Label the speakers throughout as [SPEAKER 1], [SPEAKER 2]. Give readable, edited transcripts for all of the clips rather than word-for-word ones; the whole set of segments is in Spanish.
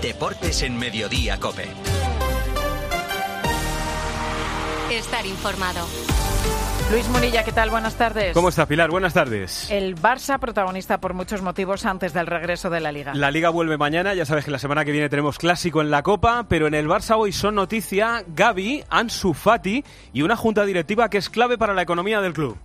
[SPEAKER 1] Deportes en Mediodía COPE.
[SPEAKER 2] Estar informado.
[SPEAKER 3] Luis Munilla, ¿qué tal? Buenas tardes.
[SPEAKER 4] ¿Cómo está, Pilar? Buenas tardes.
[SPEAKER 3] El Barça protagonista por muchos motivos antes del regreso de la Liga.
[SPEAKER 4] La Liga vuelve mañana, ya sabes que la semana que viene tenemos clásico en la Copa, pero en el Barça hoy son noticia Gavi, Ansu Fati y una junta directiva que es clave para la economía del club.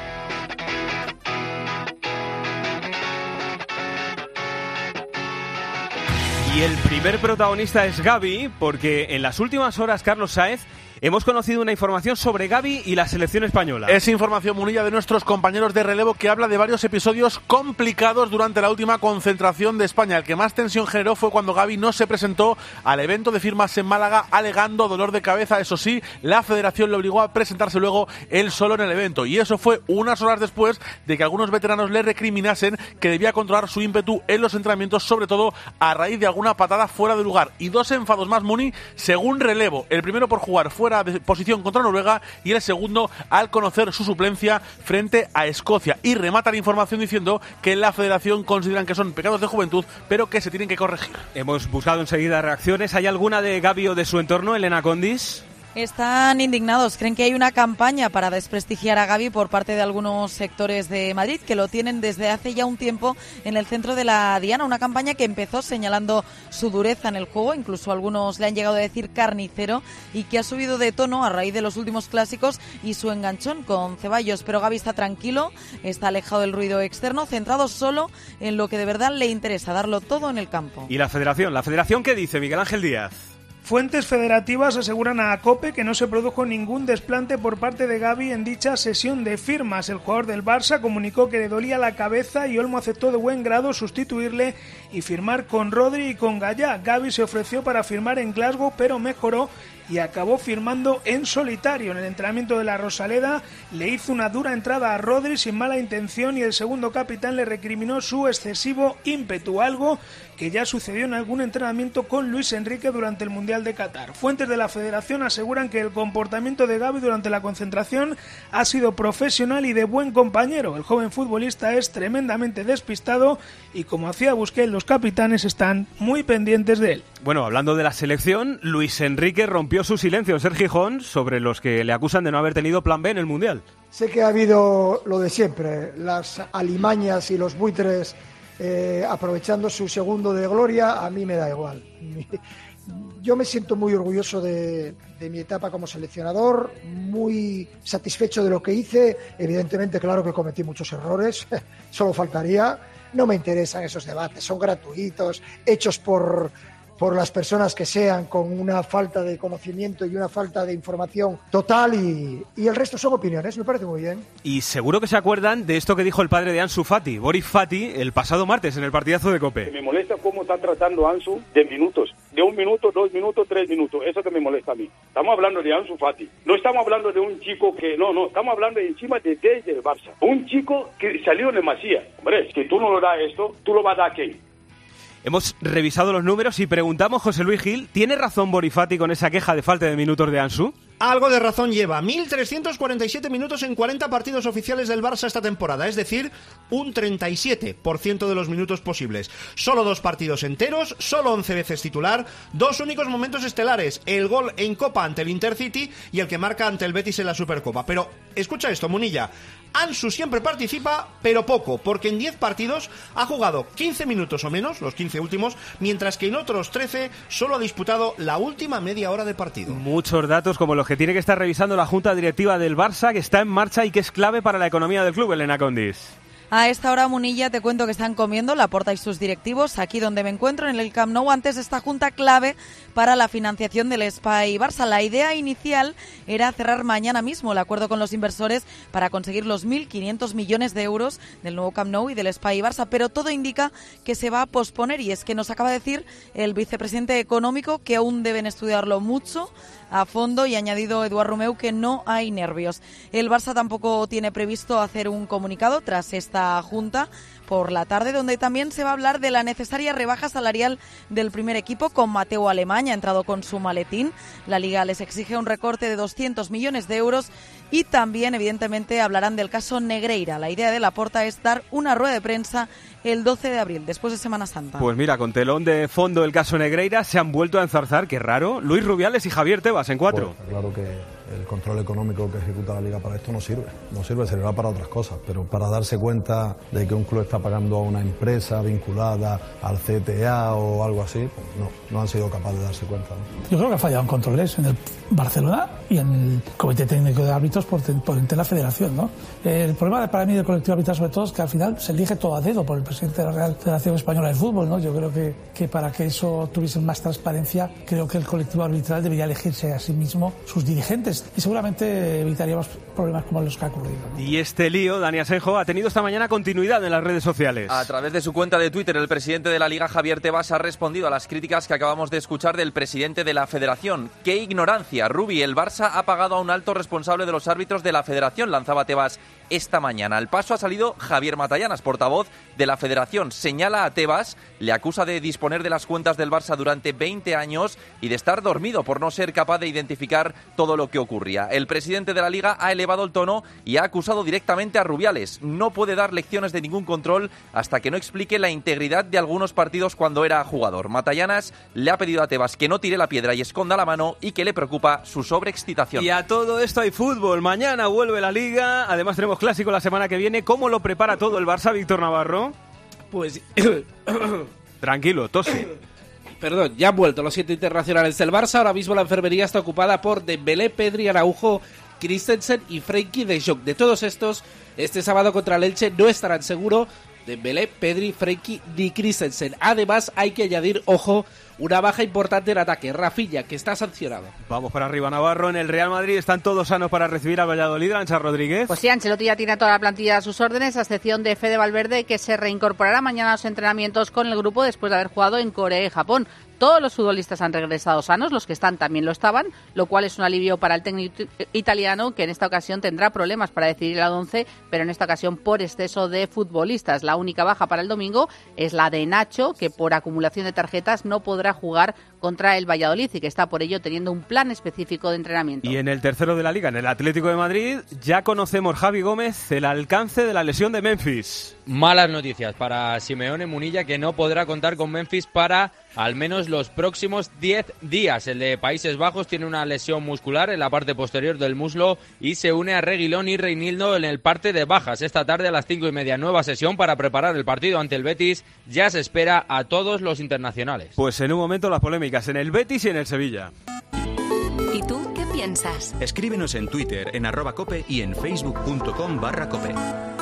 [SPEAKER 4] Y el primer protagonista es Gavi, porque en las últimas horas, Carlos Sáez, hemos conocido una información sobre Gavi y la selección española.
[SPEAKER 5] Es información, Munilla, de nuestros compañeros de relevo que habla de varios episodios complicados durante la última concentración de España. El que más tensión generó fue cuando Gavi no se presentó al evento de firmas en Málaga alegando dolor de cabeza. Eso sí, la federación le obligó a presentarse luego él solo en el evento. Y eso fue unas horas después de que algunos veteranos le recriminasen que debía controlar su ímpetu en los entrenamientos, sobre todo a raíz de alguna patada fuera de lugar. Y dos enfados más, Muni, según relevo. El primero por jugar fuera de posición contra Noruega y el segundo al conocer su suplencia frente a Escocia. Y remata la información diciendo que en la federación consideran que son pecados de juventud, pero que se tienen que corregir.
[SPEAKER 4] Hemos buscado enseguida reacciones. ¿Hay alguna de Gavi o de su entorno, Elena Condis?
[SPEAKER 6] Están indignados, creen que hay una campaña para desprestigiar a Gavi por parte de algunos sectores de Madrid que lo tienen desde hace ya un tiempo en el centro de la diana, una campaña que empezó señalando su dureza en el juego, incluso algunos le han llegado a decir carnicero, y que ha subido de tono a raíz de los últimos clásicos y su enganchón con Ceballos. Pero Gavi está tranquilo, está alejado del ruido externo, centrado solo en lo que de verdad le interesa, darlo todo en el campo.
[SPEAKER 4] ¿Y la federación? ¿La federación qué dice, Miguel Ángel Díaz?
[SPEAKER 7] Fuentes federativas aseguran a COPE que no se produjo ningún desplante por parte de Gavi en dicha sesión de firmas. El jugador del Barça comunicó que le dolía la cabeza y Olmo aceptó de buen grado sustituirle y firmar con Rodri y con Gallá. Gavi se ofreció para firmar en Glasgow, pero mejoró y acabó firmando en solitario. En el entrenamiento de la Rosaleda le hizo una dura entrada a Rodri sin mala intención y el segundo capitán le recriminó su excesivo ímpetu, algo que ya sucedió en algún entrenamiento con Luis Enrique durante el Mundial de Qatar. Fuentes de la federación aseguran que el comportamiento de Gavi durante la concentración ha sido profesional y de buen compañero. El joven futbolista es tremendamente despistado y, como hacía Busquets, los capitanes están muy pendientes de él.
[SPEAKER 4] Bueno, hablando de la selección, Luis Enrique rompió su silencio en Ser Gijón sobre los que le acusan de no haber tenido plan B en el Mundial.
[SPEAKER 8] Sé que ha habido lo de siempre, las alimañas y los buitres aprovechando su segundo de gloria. A mí me da igual. Yo me siento muy orgulloso de mi etapa como seleccionador, muy satisfecho de lo que hice. Evidentemente, claro que cometí muchos errores, solo faltaría. No me interesan esos debates, son gratuitos, hechos por las personas que sean, con una falta de conocimiento y una falta de información total, y el resto son opiniones. Me parece muy bien.
[SPEAKER 4] Y seguro que se acuerdan de esto que dijo el padre de Ansu Fati, Boris Fati, el pasado martes en el partidazo de COPE.
[SPEAKER 9] Me molesta cómo está tratando Ansu de minutos, de 1 minuto, 2 minutos, 3 minutos, eso que me molesta a mí. Estamos hablando de Ansu Fati, no estamos hablando de un chico que, no, estamos hablando de encima desde el Barça, un chico que salió de Masía. Hombre, si tú no lo das esto, ¿tú lo vas a dar a quién?
[SPEAKER 4] Hemos revisado los números y preguntamos, José Luis Gil, ¿tiene razón Boris Fati con esa queja de falta de minutos de Ansu?
[SPEAKER 10] Algo de razón lleva. 1.347 minutos en 40 partidos oficiales del Barça esta temporada, es decir, un 37% de los minutos posibles. Solo 2 partidos enteros, solo 11 veces titular, 2 únicos momentos estelares, el gol en Copa ante el Intercity y el que marca ante el Betis en la Supercopa. Pero escucha esto, Munilla, Ansu siempre participa, pero poco, porque en 10 partidos ha jugado 15 minutos o menos, los 15 últimos, mientras que en otros 13 solo ha disputado la última media hora de partido.
[SPEAKER 4] Muchos datos como los que tiene que estar revisando la Junta Directiva del Barça, que está en marcha y que es clave para la economía del club, Elena Condis.
[SPEAKER 6] A esta hora, Munilla, te cuento que están comiendo Laporta y sus directivos aquí donde me encuentro, en el Camp Nou, antes de esta junta clave para la financiación del Espai Barça. La idea inicial era cerrar mañana mismo el acuerdo con los inversores para conseguir los 1.500 millones de euros del nuevo Camp Nou y del Espai Barça, pero todo indica que se va a posponer, y es que nos acaba de decir el vicepresidente económico que aún deben estudiarlo mucho a fondo, y ha añadido Eduard Romeu que no hay nervios. El Barça tampoco tiene previsto hacer un comunicado tras esta junta por la tarde, donde también se va a hablar de la necesaria rebaja salarial del primer equipo, con Mateu Alemany ha entrado con su maletín. La Liga les exige un recorte de 200 millones de euros y también, evidentemente, hablarán del caso Negreira. La idea de Laporta es dar una rueda de prensa el 12 de abril, después de Semana Santa.
[SPEAKER 4] Pues mira, con telón de fondo el caso Negreira, se han vuelto a enzarzar, qué raro, Luis Rubiales y Javier Tebas en 4.
[SPEAKER 11] Pues, claro que el control económico que ejecuta la Liga para esto no sirve, servirá para otras cosas, pero para darse cuenta de que un club está pagando a una empresa vinculada al CTA o algo así, pues no han sido capaces de darse cuenta, ¿no?
[SPEAKER 12] Yo creo que ha fallado en controles en el Barcelona y en el Comité Técnico de Árbitros por ente la Federación, ¿no? El problema para mí del colectivo arbitral, sobre todo, es que al final se elige todo a dedo por el presidente de la Real Federación Española de Fútbol, ¿no? Yo creo que para que eso tuviese más transparencia, creo que el colectivo arbitral debería elegirse a sí mismo sus dirigentes y seguramente evitaríamos problemas como los que ha ocurrido, ¿no?
[SPEAKER 4] Y este lío, Dani Asenjo, ha tenido esta mañana continuidad en las redes sociales.
[SPEAKER 13] A través de su cuenta de Twitter, el presidente de la Liga, Javier Tebas, ha respondido a las críticas que acabamos de escuchar del presidente de la Federación. ¡Qué ignorancia! Rubi, el Barça ha pagado a un alto responsable de los árbitros de la Federación, lanzaba Tebas esta mañana. Al paso ha salido Javier Matallanas, portavoz de la Federación. Señala a Tebas, le acusa de disponer de las cuentas del Barça durante 20 años y de estar dormido por no ser capaz de identificar todo lo que ocurría. El presidente de la Liga ha elevado el tono y ha acusado directamente a Rubiales. No puede dar lecciones de ningún control hasta que no explique la integridad de algunos partidos cuando era jugador. Matallanas le ha pedido a Tebas que no tire la piedra y esconda la mano y que le preocupa su sobreexcitación.
[SPEAKER 4] Y a todo esto hay fútbol. Mañana vuelve la Liga. Además tenemos clásico la semana que viene. ¿Cómo lo prepara todo el Barça, Víctor Navarro?
[SPEAKER 14] Pues...
[SPEAKER 4] Tranquilo, tose.
[SPEAKER 14] Perdón, ya han vuelto los 7 internacionales del Barça. Ahora mismo la enfermería está ocupada por Dembélé, Pedri, Araujo, Christensen y Frenkie de Jong. De todos estos, este sábado contra el Elche no estarán seguros Dembélé, Pedri, Frenkie ni Christensen. Además, hay que añadir, ojo, una baja importante en ataque, Rafinha, que está sancionado.
[SPEAKER 4] Vamos para arriba, Navarro. En el Real Madrid están todos sanos para recibir a Valladolid, Arancha Rodríguez.
[SPEAKER 15] Pues sí, Ancelotti ya tiene toda la plantilla a sus órdenes, a excepción de Fede Valverde, que se reincorporará mañana a los entrenamientos con el grupo después de haber jugado en Corea y Japón. Todos los futbolistas han regresado sanos, los que están también lo estaban, lo cual es un alivio para el técnico italiano, que en esta ocasión tendrá problemas para decidir el 11, pero en esta ocasión por exceso de futbolistas. La única baja para el domingo es la de Nacho, que por acumulación de tarjetas no podrá jugar contra el Valladolid y que está por ello teniendo un plan específico de entrenamiento.
[SPEAKER 4] Y en el tercero de la Liga, en el Atlético de Madrid, ya conocemos, Javi Gómez, el alcance de la lesión de Memphis.
[SPEAKER 16] Malas noticias para Simeone Munilla, que no podrá contar con Memphis para al menos los próximos 10 días. El de Países Bajos tiene una lesión muscular en la parte posterior del muslo y se une a Reguilón y Reinildo en el parte de bajas. Esta tarde a las 5:30, nueva sesión para preparar el partido ante el Betis. Ya se espera a todos los internacionales.
[SPEAKER 4] Pues en un momento las polémicas en el Betis y en el Sevilla.
[SPEAKER 2] ¿Y tú qué piensas?
[SPEAKER 1] Escríbenos en Twitter, en @cope y en facebook.com/cope.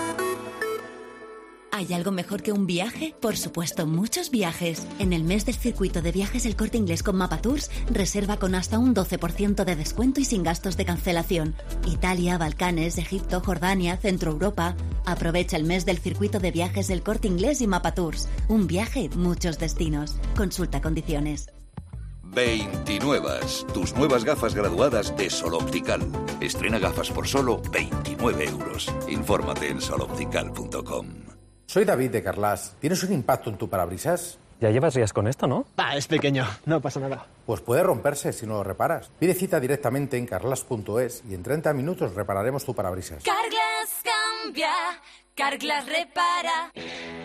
[SPEAKER 17] ¿Hay algo mejor que un viaje? Por supuesto, muchos viajes. En el mes del circuito de viajes El Corte Inglés con Mapa Tours, reserva con hasta un 12% de descuento y sin gastos de cancelación. Italia, Balcanes, Egipto, Jordania, Centro Europa. Aprovecha el mes del circuito de viajes El Corte Inglés y Mapa Tours. Un viaje, muchos destinos. Consulta condiciones.
[SPEAKER 18] 29. Tus nuevas gafas graduadas de Sol Optical. Estrena gafas por solo 29 euros. Infórmate en soloptical.com.
[SPEAKER 19] Soy David de Carlas. ¿Tienes un impacto en tu parabrisas?
[SPEAKER 20] Ya llevas días con esto, ¿no? Es pequeño, no pasa nada.
[SPEAKER 19] Pues puede romperse si no lo reparas. Pide cita directamente en carglass.es y en 30 minutos repararemos tu parabrisas.
[SPEAKER 21] Carglass cambia, Carglass repara.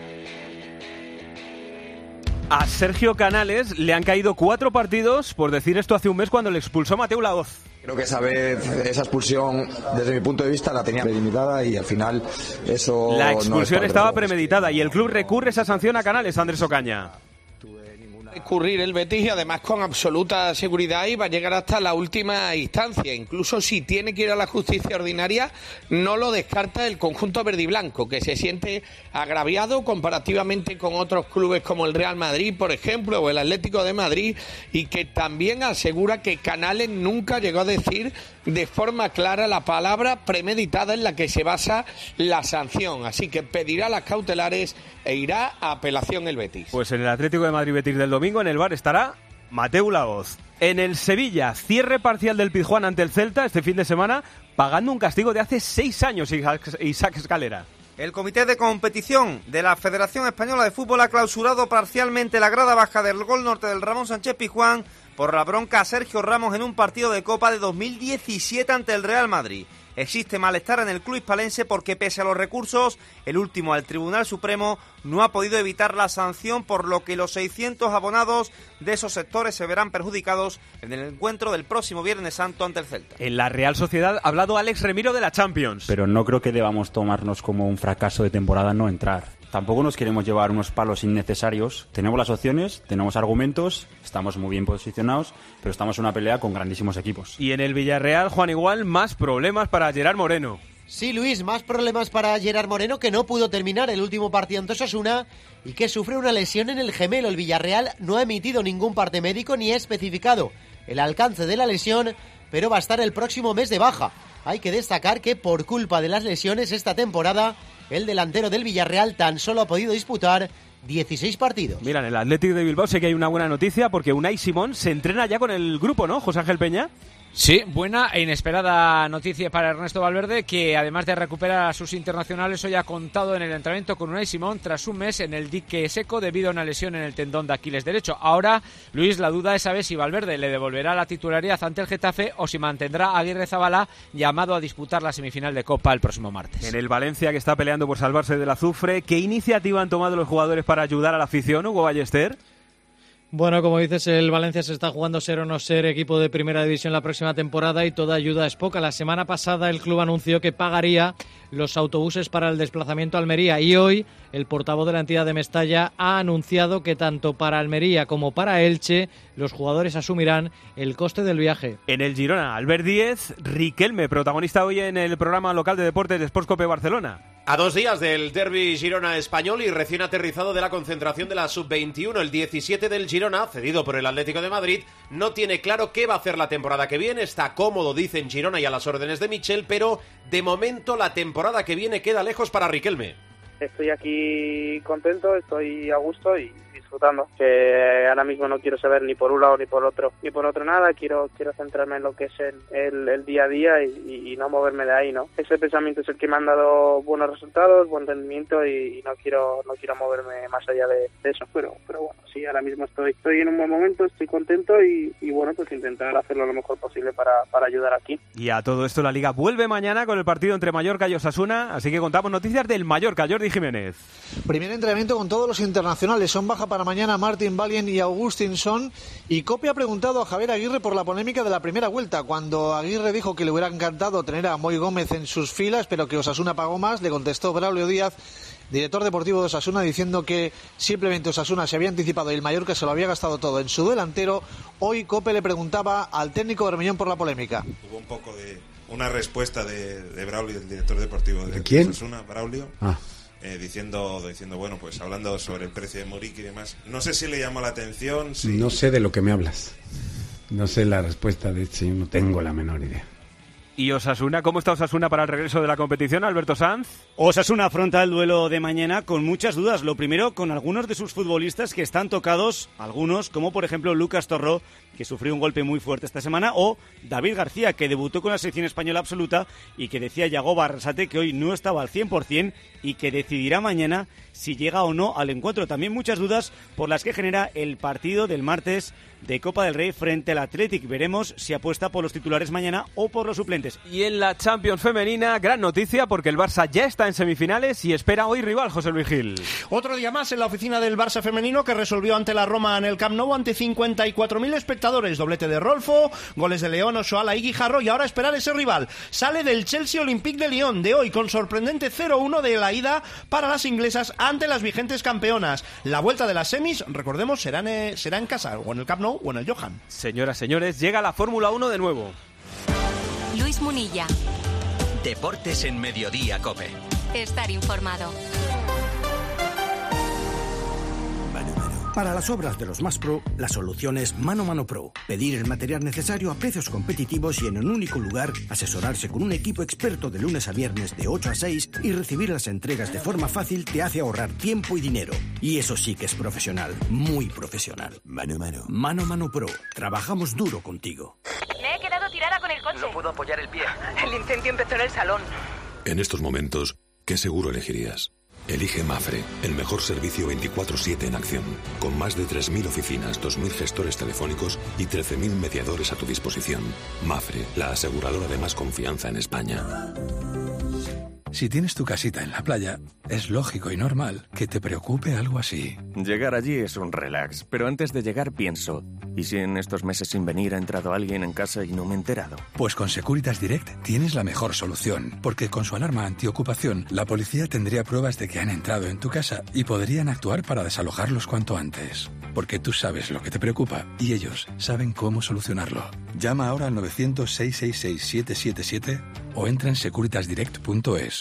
[SPEAKER 4] A Sergio Canales le han caído 4 partidos por decir esto hace un mes cuando le expulsó Mateu Laoz.
[SPEAKER 22] Creo que esa vez, esa expulsión, desde mi punto de vista, la tenía premeditada y al final eso...
[SPEAKER 4] La expulsión estaba premeditada y el club recurre esa sanción a Canales, Andrés Ocaña.
[SPEAKER 23] Recurrir el Betis y además con absoluta seguridad y va a llegar hasta la última instancia. Incluso si tiene que ir a la justicia ordinaria, no lo descarta el conjunto verde y blanco, que se siente agraviado comparativamente con otros clubes como el Real Madrid, por ejemplo, o el Atlético de Madrid, y que también asegura que Canales nunca llegó a decir de forma clara la palabra premeditada en la que se basa la sanción. Así que pedirá las cautelares e irá a apelación el Betis.
[SPEAKER 4] Pues en el Atlético de Madrid-Betis del domingo, en el VAR estará Mateu Laoz. En el Sevilla, cierre parcial del Pizjuán ante el Celta este fin de semana, pagando un castigo de hace 6 años, Isaac Escalera.
[SPEAKER 24] El Comité de Competición de la Federación Española de Fútbol ha clausurado parcialmente la grada baja del Gol Norte del Ramón Sánchez Pizjuán por la bronca a Sergio Ramos en un partido de Copa de 2017 ante el Real Madrid. existe malestar en el club hispalense porque pese a los recursos, el último al Tribunal Supremo no ha podido evitar la sanción, por lo que los 600 abonados de esos sectores se verán perjudicados en el encuentro del próximo Viernes Santo ante el Celta.
[SPEAKER 4] En la Real Sociedad ha hablado Alex Remiro de la Champions.
[SPEAKER 3] Pero no creo que debamos tomarnos como un fracaso de temporada no entrar. Tampoco nos queremos llevar unos palos innecesarios. Tenemos las opciones, tenemos argumentos, estamos muy bien posicionados, pero estamos en una pelea con grandísimos equipos.
[SPEAKER 4] Y en el Villarreal, Juan, igual más problemas para Gerard Moreno.
[SPEAKER 5] Sí, Luis, más problemas para Gerard Moreno, que no pudo terminar el último partido ante Osasuna y que sufre una lesión en el gemelo. El Villarreal no ha emitido ningún parte médico ni ha especificado el alcance de la lesión, pero va a estar el próximo mes de baja. Hay que destacar que por culpa de las lesiones esta temporada, el delantero del Villarreal tan solo ha podido disputar 16 partidos.
[SPEAKER 4] Mira, en el Athletic de Bilbao sé que hay una buena noticia porque Unai Simón se entrena ya con el grupo, ¿no, José Ángel Peña?
[SPEAKER 7] Sí, buena e inesperada noticia para Ernesto Valverde, que además de recuperar a sus internacionales, hoy ha contado en el entrenamiento con Unai Simón tras un mes en el dique seco debido a una lesión en el tendón de Aquiles derecho. Ahora, Luis, la duda es saber si Valverde le devolverá la titularidad ante el Getafe o si mantendrá a Aguirrezabala, llamado a disputar la semifinal de Copa el próximo martes.
[SPEAKER 4] En el Valencia, que está peleando por salvarse del azufre, ¿qué iniciativa han tomado los jugadores para ayudar a la afición, Hugo Ballester?
[SPEAKER 8] Bueno, como dices, el Valencia se está jugando ser o no ser equipo de primera división la próxima temporada y toda ayuda es poca. La semana pasada el club anunció que pagaría los autobuses para el desplazamiento a Almería y hoy el portavoz de la entidad de Mestalla ha anunciado que tanto para Almería como para Elche los jugadores asumirán el coste del viaje.
[SPEAKER 4] En el Girona, Albert Díez, Riquelme, protagonista hoy en el programa local de deportes de Sportscope Barcelona.
[SPEAKER 25] A 2 días del derbi Girona español y recién aterrizado de la concentración de la Sub-21, el 17 del Girona, cedido por el Atlético de Madrid, no tiene claro qué va a hacer la temporada que viene. Está cómodo, dice, en Girona y a las órdenes de Michel, pero de momento la temporada que viene queda lejos para Riquelme.
[SPEAKER 26] Estoy aquí contento, estoy a gusto y disfrutando, que ahora mismo no quiero saber ni por un lado ni por otro nada, quiero centrarme en lo que es el día a día y no moverme de ahí, ¿no? Ese pensamiento es el que me han dado buenos resultados, buen rendimiento y no quiero moverme más allá de eso, pero bueno, sí, ahora mismo estoy en un buen momento, estoy contento y bueno, pues intentar hacerlo lo mejor posible para ayudar aquí.
[SPEAKER 4] Y a todo esto la Liga vuelve mañana con el partido entre Mallorca y Osasuna, así que contamos noticias del Mallorca. Jordi Jiménez.
[SPEAKER 27] Primer entrenamiento con todos los internacionales, son baja para mañana Martin Valien y Augustinson, y Cope ha preguntado a Javier Aguirre por la polémica de la primera vuelta. Cuando Aguirre dijo que le hubiera encantado tener a Moy Gómez en sus filas, pero que Osasuna pagó más, le contestó Braulio Díaz, director deportivo de Osasuna, diciendo que simplemente Osasuna se había anticipado y el Mallorca se lo había gastado todo en su delantero. Hoy Cope le preguntaba al técnico Bermellón por la polémica.
[SPEAKER 28] Hubo un poco de una respuesta de Braulio, el director deportivo de Osasuna, Braulio. Diciendo, bueno, pues hablando sobre el precio de Muriqui y demás. No sé si le llamó la atención. Si...
[SPEAKER 29] No sé de lo que me hablas. No sé la respuesta, de hecho, no tengo la menor idea.
[SPEAKER 4] ¿Y Osasuna? ¿Cómo está Osasuna para el regreso de la competición, Alberto Sanz?
[SPEAKER 30] Osasuna afronta el duelo de mañana con muchas dudas. Lo primero, con algunos de sus futbolistas que están tocados, algunos, como por ejemplo Lucas Torró, que sufrió un golpe muy fuerte esta semana, o David García, que debutó con la selección española absoluta y que decía Yago Barrasate que hoy no estaba al 100% y que decidirá mañana si llega o no al encuentro. También muchas dudas por las que genera el partido del martes de Copa del Rey frente al Athletic. Veremos si apuesta por los titulares mañana o por los suplentes.
[SPEAKER 4] Y en la Champions femenina, gran noticia porque el Barça ya está en semifinales y espera hoy rival, José Luis Gil.
[SPEAKER 10] Otro día más en la oficina del Barça femenino, que resolvió ante la Roma en el Camp Nou ante 54.000 espectadores. Doblete de Rolfo, goles de León, Osoala y Guijarro, y ahora esperar ese rival. Sale del Chelsea Olympique de Lyon de hoy con sorprendente 0-1 de la ida para las inglesas ante las vigentes campeonas. La vuelta de las semis, recordemos, será en casa, o en el Camp Nou o en el Johan.
[SPEAKER 4] Señoras, señores, llega la Fórmula 1 de nuevo.
[SPEAKER 2] Luis Munilla.
[SPEAKER 1] Deportes en Mediodía COPE.
[SPEAKER 2] Estar informado.
[SPEAKER 31] Para las obras de los más pro, la solución es Mano Mano Pro. Pedir el material necesario a precios competitivos y en un único lugar, asesorarse con un equipo experto de lunes a viernes de 8 a 6 y recibir las entregas de forma fácil te hace ahorrar tiempo y dinero. Y eso sí que es profesional, muy profesional. Mano Mano. Mano Mano Pro. Trabajamos duro contigo.
[SPEAKER 32] Me he quedado tirada con el coche.
[SPEAKER 33] No puedo apoyar el pie.
[SPEAKER 32] El incendio empezó en el salón.
[SPEAKER 34] En estos momentos, ¿qué seguro elegirías?
[SPEAKER 6] Elige Mafre, el mejor servicio 24/7 en acción, con más de 3.000 oficinas, 2.000 gestores telefónicos y 13.000 mediadores a tu disposición. Mafre, la aseguradora de más confianza en España.
[SPEAKER 9] Si tienes tu casita en la playa, es lógico y normal que te preocupe algo así.
[SPEAKER 11] Llegar allí es un relax, pero antes de llegar pienso, ¿y si en estos meses sin venir ha entrado alguien en casa y no me he enterado?
[SPEAKER 9] Pues con Securitas Direct tienes la mejor solución, porque con su alarma antiocupación, la policía tendría pruebas de que han entrado en tu casa y podrían actuar para desalojarlos cuanto antes. Porque tú sabes lo que te preocupa y ellos saben cómo solucionarlo. Llama ahora al 900-666-777 o entra en securitasdirect.es.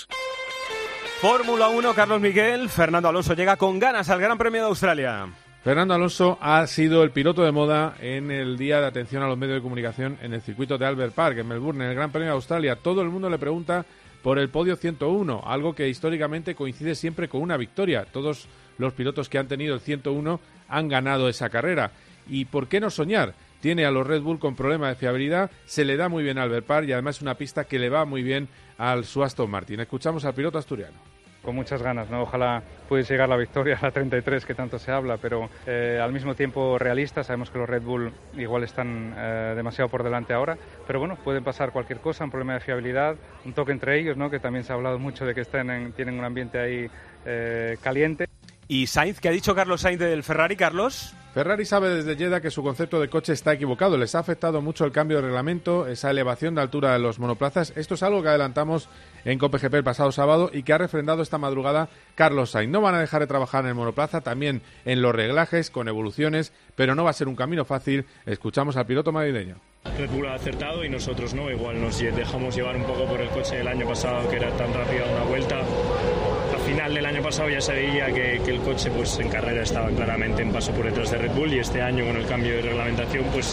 [SPEAKER 4] Fórmula 1, Carlos Miguel. Fernando Alonso llega con ganas al Gran Premio de Australia.
[SPEAKER 12] Fernando Alonso ha sido el piloto de moda en el día de atención a los medios de comunicación en el circuito de Albert Park, en Melbourne, en el Gran Premio de Australia. Todo el mundo le pregunta por el podio 101, algo que históricamente coincide siempre con una victoria. Todos los pilotos que han tenido el 101 han ganado esa carrera. ¿Y por qué no soñar? Tiene a los Red Bull con problemas de fiabilidad, se le da muy bien a Albert Park y además es una pista que le va muy bien al su Aston Martin. Escuchamos al piloto asturiano.
[SPEAKER 13] Con muchas ganas, ¿no? Ojalá pudiese llegar la victoria a la 33 que tanto se habla, pero al mismo tiempo realista. Sabemos que los Red Bull igual están demasiado por delante ahora, pero bueno, pueden pasar cualquier cosa, un problema de fiabilidad, un toque entre ellos, ¿no? Que también se ha hablado mucho de que tienen un ambiente ahí caliente.
[SPEAKER 4] ¿Y Sainz? ¿Qué ha dicho Carlos Sainz del Ferrari, Carlos?
[SPEAKER 12] Ferrari sabe desde Jeddah que su concepto de coche está equivocado. Les ha afectado mucho el cambio de reglamento, esa elevación de altura de los monoplazas. Esto es algo que adelantamos en COPE GP el pasado sábado y que ha refrendado esta madrugada Carlos Sainz. No van a dejar de trabajar en el monoplaza, también en los reglajes, con evoluciones, pero no va a ser un camino fácil. Escuchamos al piloto madrileño.
[SPEAKER 14] Red Bull ha acertado y nosotros no, igual nos dejamos llevar un poco por el coche del año pasado, que era tan rápido a una vuelta. Al final del año pasado ya se veía que el coche pues en carrera estaba claramente en paso por detrás de Red Bull, y este año con el cambio de reglamentación pues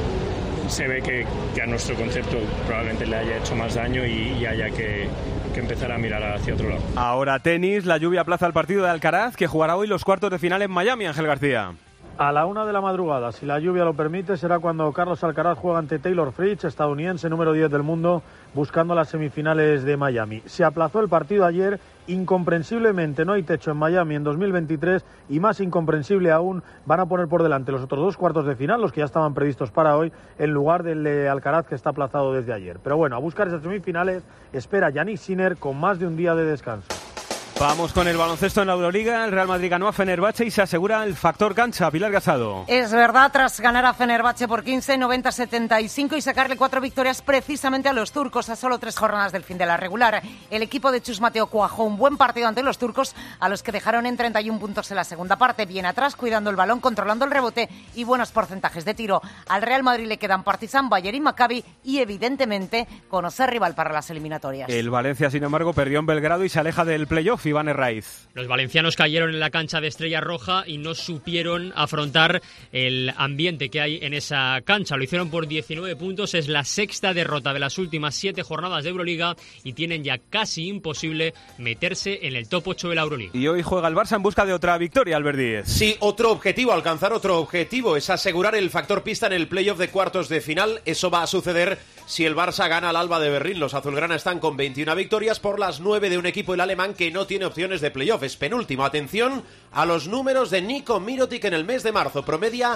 [SPEAKER 14] se ve que a nuestro concepto probablemente le haya hecho más daño y haya que empezar a mirar hacia otro lado.
[SPEAKER 4] Ahora tenis, la lluvia aplaza el partido de Alcaraz, que jugará hoy los cuartos de final en Miami, Ángel García.
[SPEAKER 15] A la 1 de la madrugada, si la lluvia lo permite, será cuando Carlos Alcaraz juega ante Taylor Fritz, estadounidense número 10 del mundo, buscando las semifinales de Miami. Se aplazó el partido ayer, incomprensiblemente no hay techo en Miami en 2023 y más incomprensible aún, van a poner por delante los otros dos cuartos de final, los que ya estaban previstos para hoy, en lugar del de Alcaraz que está aplazado desde ayer. Pero bueno, a buscar esas semifinales espera Yannick Sinner con más de un día de descanso.
[SPEAKER 4] Vamos con el baloncesto en la Euroliga. El Real Madrid ganó a Fenerbahce y se asegura el factor cancha. Pilar Casado.
[SPEAKER 16] Es verdad, tras ganar a Fenerbahce por 15, 90-75 y sacarle 4 victorias precisamente a los turcos a solo 3 jornadas del fin de la regular. El equipo de Chus Mateo cuajó un buen partido ante los turcos, a los que dejaron en 31 puntos en la segunda parte. Bien atrás, cuidando el balón, controlando el rebote y buenos porcentajes de tiro. Al Real Madrid le quedan Partizan, Bayern y Maccabi y, evidentemente, conocer rival para las eliminatorias.
[SPEAKER 4] El Valencia, sin embargo, perdió en Belgrado y se aleja del playoff. Iván Herraiz.
[SPEAKER 17] Los valencianos cayeron en la cancha de Estrella Roja y no supieron afrontar el ambiente que hay en esa cancha. Lo hicieron por 19 puntos, es la sexta derrota de las últimas 7 jornadas de Euroliga y tienen ya casi imposible meterse en el top 8 de la Euroliga.
[SPEAKER 4] Y hoy juega el Barça en busca de otra victoria, Albert Díez.
[SPEAKER 25] Sí, alcanzar otro objetivo, es asegurar el factor pista en el playoff de cuartos de final. Eso va a suceder si el Barça gana al Alba de Berlín. Los azulgrana están con 21 victorias por las 9 de un equipo, el alemán, que no tiene opciones de playoff. Es penúltimo. Atención a los números de Nico Mirotic en el mes de marzo. Promedia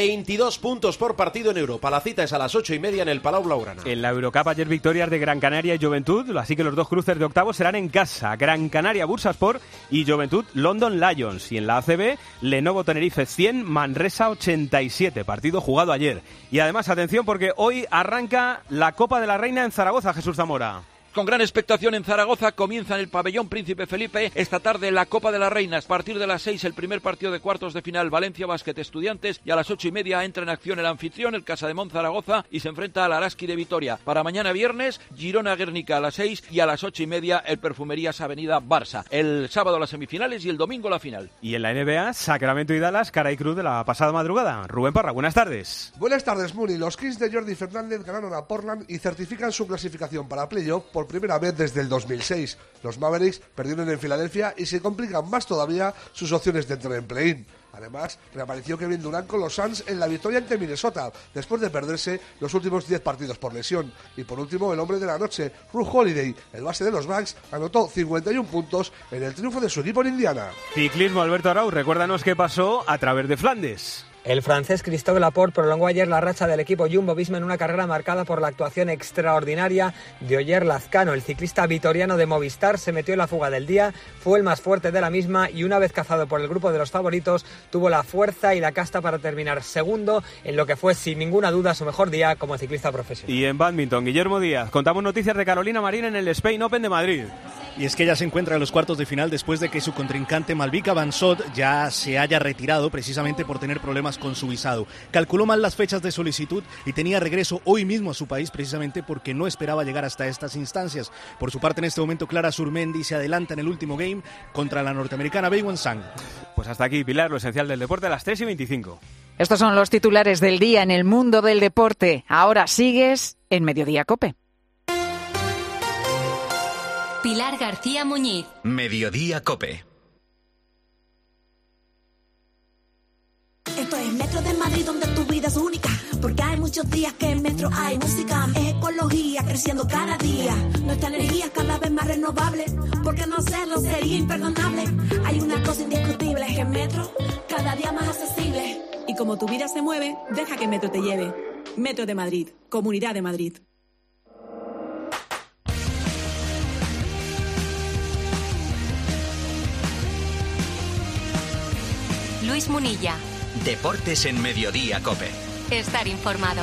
[SPEAKER 25] 22 puntos por partido en Europa. La cita es a las 8:30 en el Palau Blaugrana.
[SPEAKER 4] En la Eurocup ayer victorias de Gran Canaria y Juventud, así que los dos cruces de octavos serán en casa. Gran Canaria Bursaspor y Juventud London Lions. Y en la ACB, Lenovo Tenerife 100, Manresa 87. Partido jugado ayer. Y además, atención, porque hoy arranca la Copa de la Reina en Zaragoza, Jesús Zamora.
[SPEAKER 18] Con gran expectación en Zaragoza, comienza en el pabellón Príncipe Felipe esta tarde la Copa de las Reinas. A partir de las 6 el primer partido de cuartos de final, Valencia Basket Estudiantes, y a las 8:30 entra en acción el anfitrión, el Casademont Zaragoza, y se enfrenta al Araski de Vitoria. Para mañana viernes, Girona Guernica a las 6 y a las 8:30 el Perfumerías Avenida Barça. El sábado las semifinales y el domingo la final.
[SPEAKER 4] Y en la NBA, Sacramento y Dallas, cara y cruz de la pasada madrugada. Rubén Parra, buenas tardes.
[SPEAKER 19] Buenas tardes, Muni. Los Kings de Jordi Fernández ganaron a Portland y certifican su clasificación para playoff por primera vez desde el 2006. Los Mavericks perdieron en Filadelfia y se complican más todavía sus opciones de entrar en play-in. Además, reapareció Kevin Durant con los Suns en la victoria ante Minnesota, después de perderse los últimos 10 partidos por lesión. Y por último, el hombre de la noche, Jrue Holiday, el base de los Bucks, anotó 51 puntos en el triunfo de su equipo en Indiana.
[SPEAKER 4] Ciclismo, Alberto Arau, recuérdanos qué pasó a través de Flandes.
[SPEAKER 3] El francés Christophe Laporte prolongó ayer la racha del equipo Jumbo-Visma en una carrera marcada por la actuación extraordinaria de Oyer Lazcano. El ciclista vitoriano de Movistar se metió en la fuga del día, fue el más fuerte de la misma y una vez cazado por el grupo de los favoritos, tuvo la fuerza y la casta para terminar segundo en lo que fue sin ninguna duda su mejor día como ciclista profesional.
[SPEAKER 4] Y en bádminton, Guillermo Díaz, contamos noticias de Carolina Marín en el Spain Open de Madrid.
[SPEAKER 5] Y es que ella se encuentra en los cuartos de final después de que su contrincante Malvika Bansot ya se haya retirado precisamente por tener problemas con su visado. Calculó mal las fechas de solicitud y tenía regreso hoy mismo a su país precisamente porque no esperaba llegar hasta estas instancias. Por su parte, en este momento, Clara Surmendi se adelanta en el último game contra la norteamericana Beiwen Zhang.
[SPEAKER 4] Pues hasta aquí, Pilar, lo esencial del deporte a las 3:25.
[SPEAKER 7] Estos son los titulares del día en el mundo del deporte. Ahora sigues en Mediodía COPE.
[SPEAKER 2] Pilar García Muñiz.
[SPEAKER 1] Mediodía COPE.
[SPEAKER 8] Esto es Metro de Madrid, donde tu vida es única, porque hay muchos días que en Metro hay música. Es ecología creciendo cada día, nuestra energía cada vez más renovable, porque no hacerlo sería imperdonable. Hay una cosa indiscutible, es que Metro cada día más accesible.
[SPEAKER 20] Y como tu vida se mueve, deja que Metro te lleve. Metro de Madrid, Comunidad de Madrid.
[SPEAKER 2] Luis Munilla.
[SPEAKER 1] Deportes en Mediodía COPE.
[SPEAKER 2] Estar informado.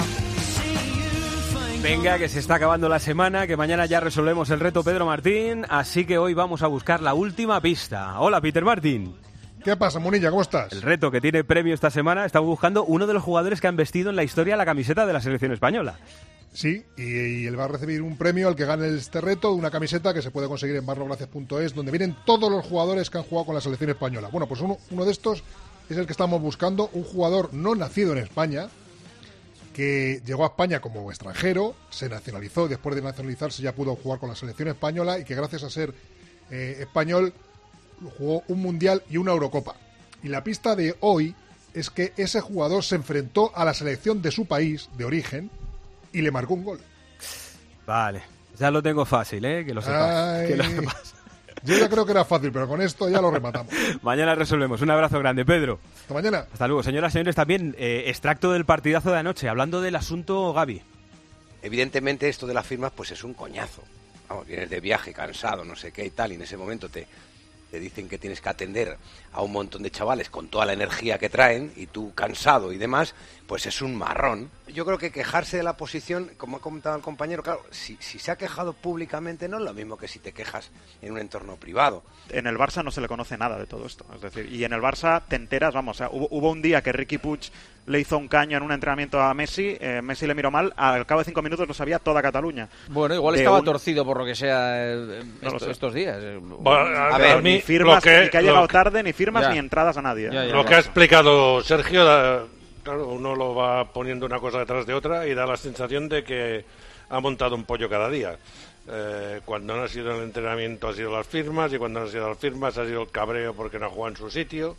[SPEAKER 4] Venga, que se está acabando la semana, que mañana ya resolvemos el reto Pedro Martín, así que hoy vamos a buscar la última pista. Hola, Peter Martín.
[SPEAKER 21] ¿Qué pasa, Munilla? ¿Cómo estás?
[SPEAKER 4] El reto que tiene premio esta semana, estamos buscando uno de los jugadores que han vestido en la historia la camiseta de la selección española.
[SPEAKER 21] Sí, y él va a recibir un premio al que gane este reto, una camiseta que se puede conseguir en barrogracias.es, donde vienen todos los jugadores que han jugado con la selección española. Bueno, pues uno de estos es el que estamos buscando, un jugador no nacido en España, que llegó a España como extranjero, se nacionalizó y después de nacionalizarse ya pudo jugar con la selección española y que gracias a ser español jugó un Mundial y una Eurocopa. Y la pista de hoy es que ese jugador se enfrentó a la selección de su país de origen y le marcó un gol.
[SPEAKER 4] Vale, ya lo tengo fácil, que lo sepas. Que lo sepas.
[SPEAKER 21] Yo ya creo que era fácil, pero con esto ya lo rematamos.
[SPEAKER 4] Mañana resolvemos. Un abrazo grande, Pedro.
[SPEAKER 21] Hasta mañana.
[SPEAKER 4] Hasta luego. Señoras y señores, también extracto del partidazo de anoche, hablando del asunto Gavi.
[SPEAKER 22] Evidentemente esto de las firmas pues es un coñazo. Vamos, vienes de viaje, cansado, no sé qué y tal, y en ese momento te dicen que tienes que atender a un montón de chavales con toda la energía que traen y tú cansado y demás, pues es un marrón. Yo creo que quejarse de la posición, como ha comentado el compañero, claro, si se ha quejado públicamente no es lo mismo que si te quejas en un entorno privado.
[SPEAKER 23] En el Barça no se le conoce nada de todo esto, es decir, y en el Barça te enteras, vamos, o sea, hubo un día que Riqui Puig le hizo un caño en un entrenamiento a Messi, Messi le miró mal, al cabo de 5 minutos lo sabía toda Cataluña.
[SPEAKER 24] Bueno, igual estaba torcido por lo que sea estos días.
[SPEAKER 23] Bueno, a ver, ni firmas, ni que ha llegado tarde, ni firmas, ni entradas a nadie.
[SPEAKER 26] Lo que ha explicado Sergio, claro, uno lo va poniendo una cosa detrás de otra y da la sensación de que ha montado un pollo cada día. Cuando no ha sido el entrenamiento ha sido las firmas, y cuando no ha sido las firmas ha sido el cabreo porque no ha jugado en su sitio.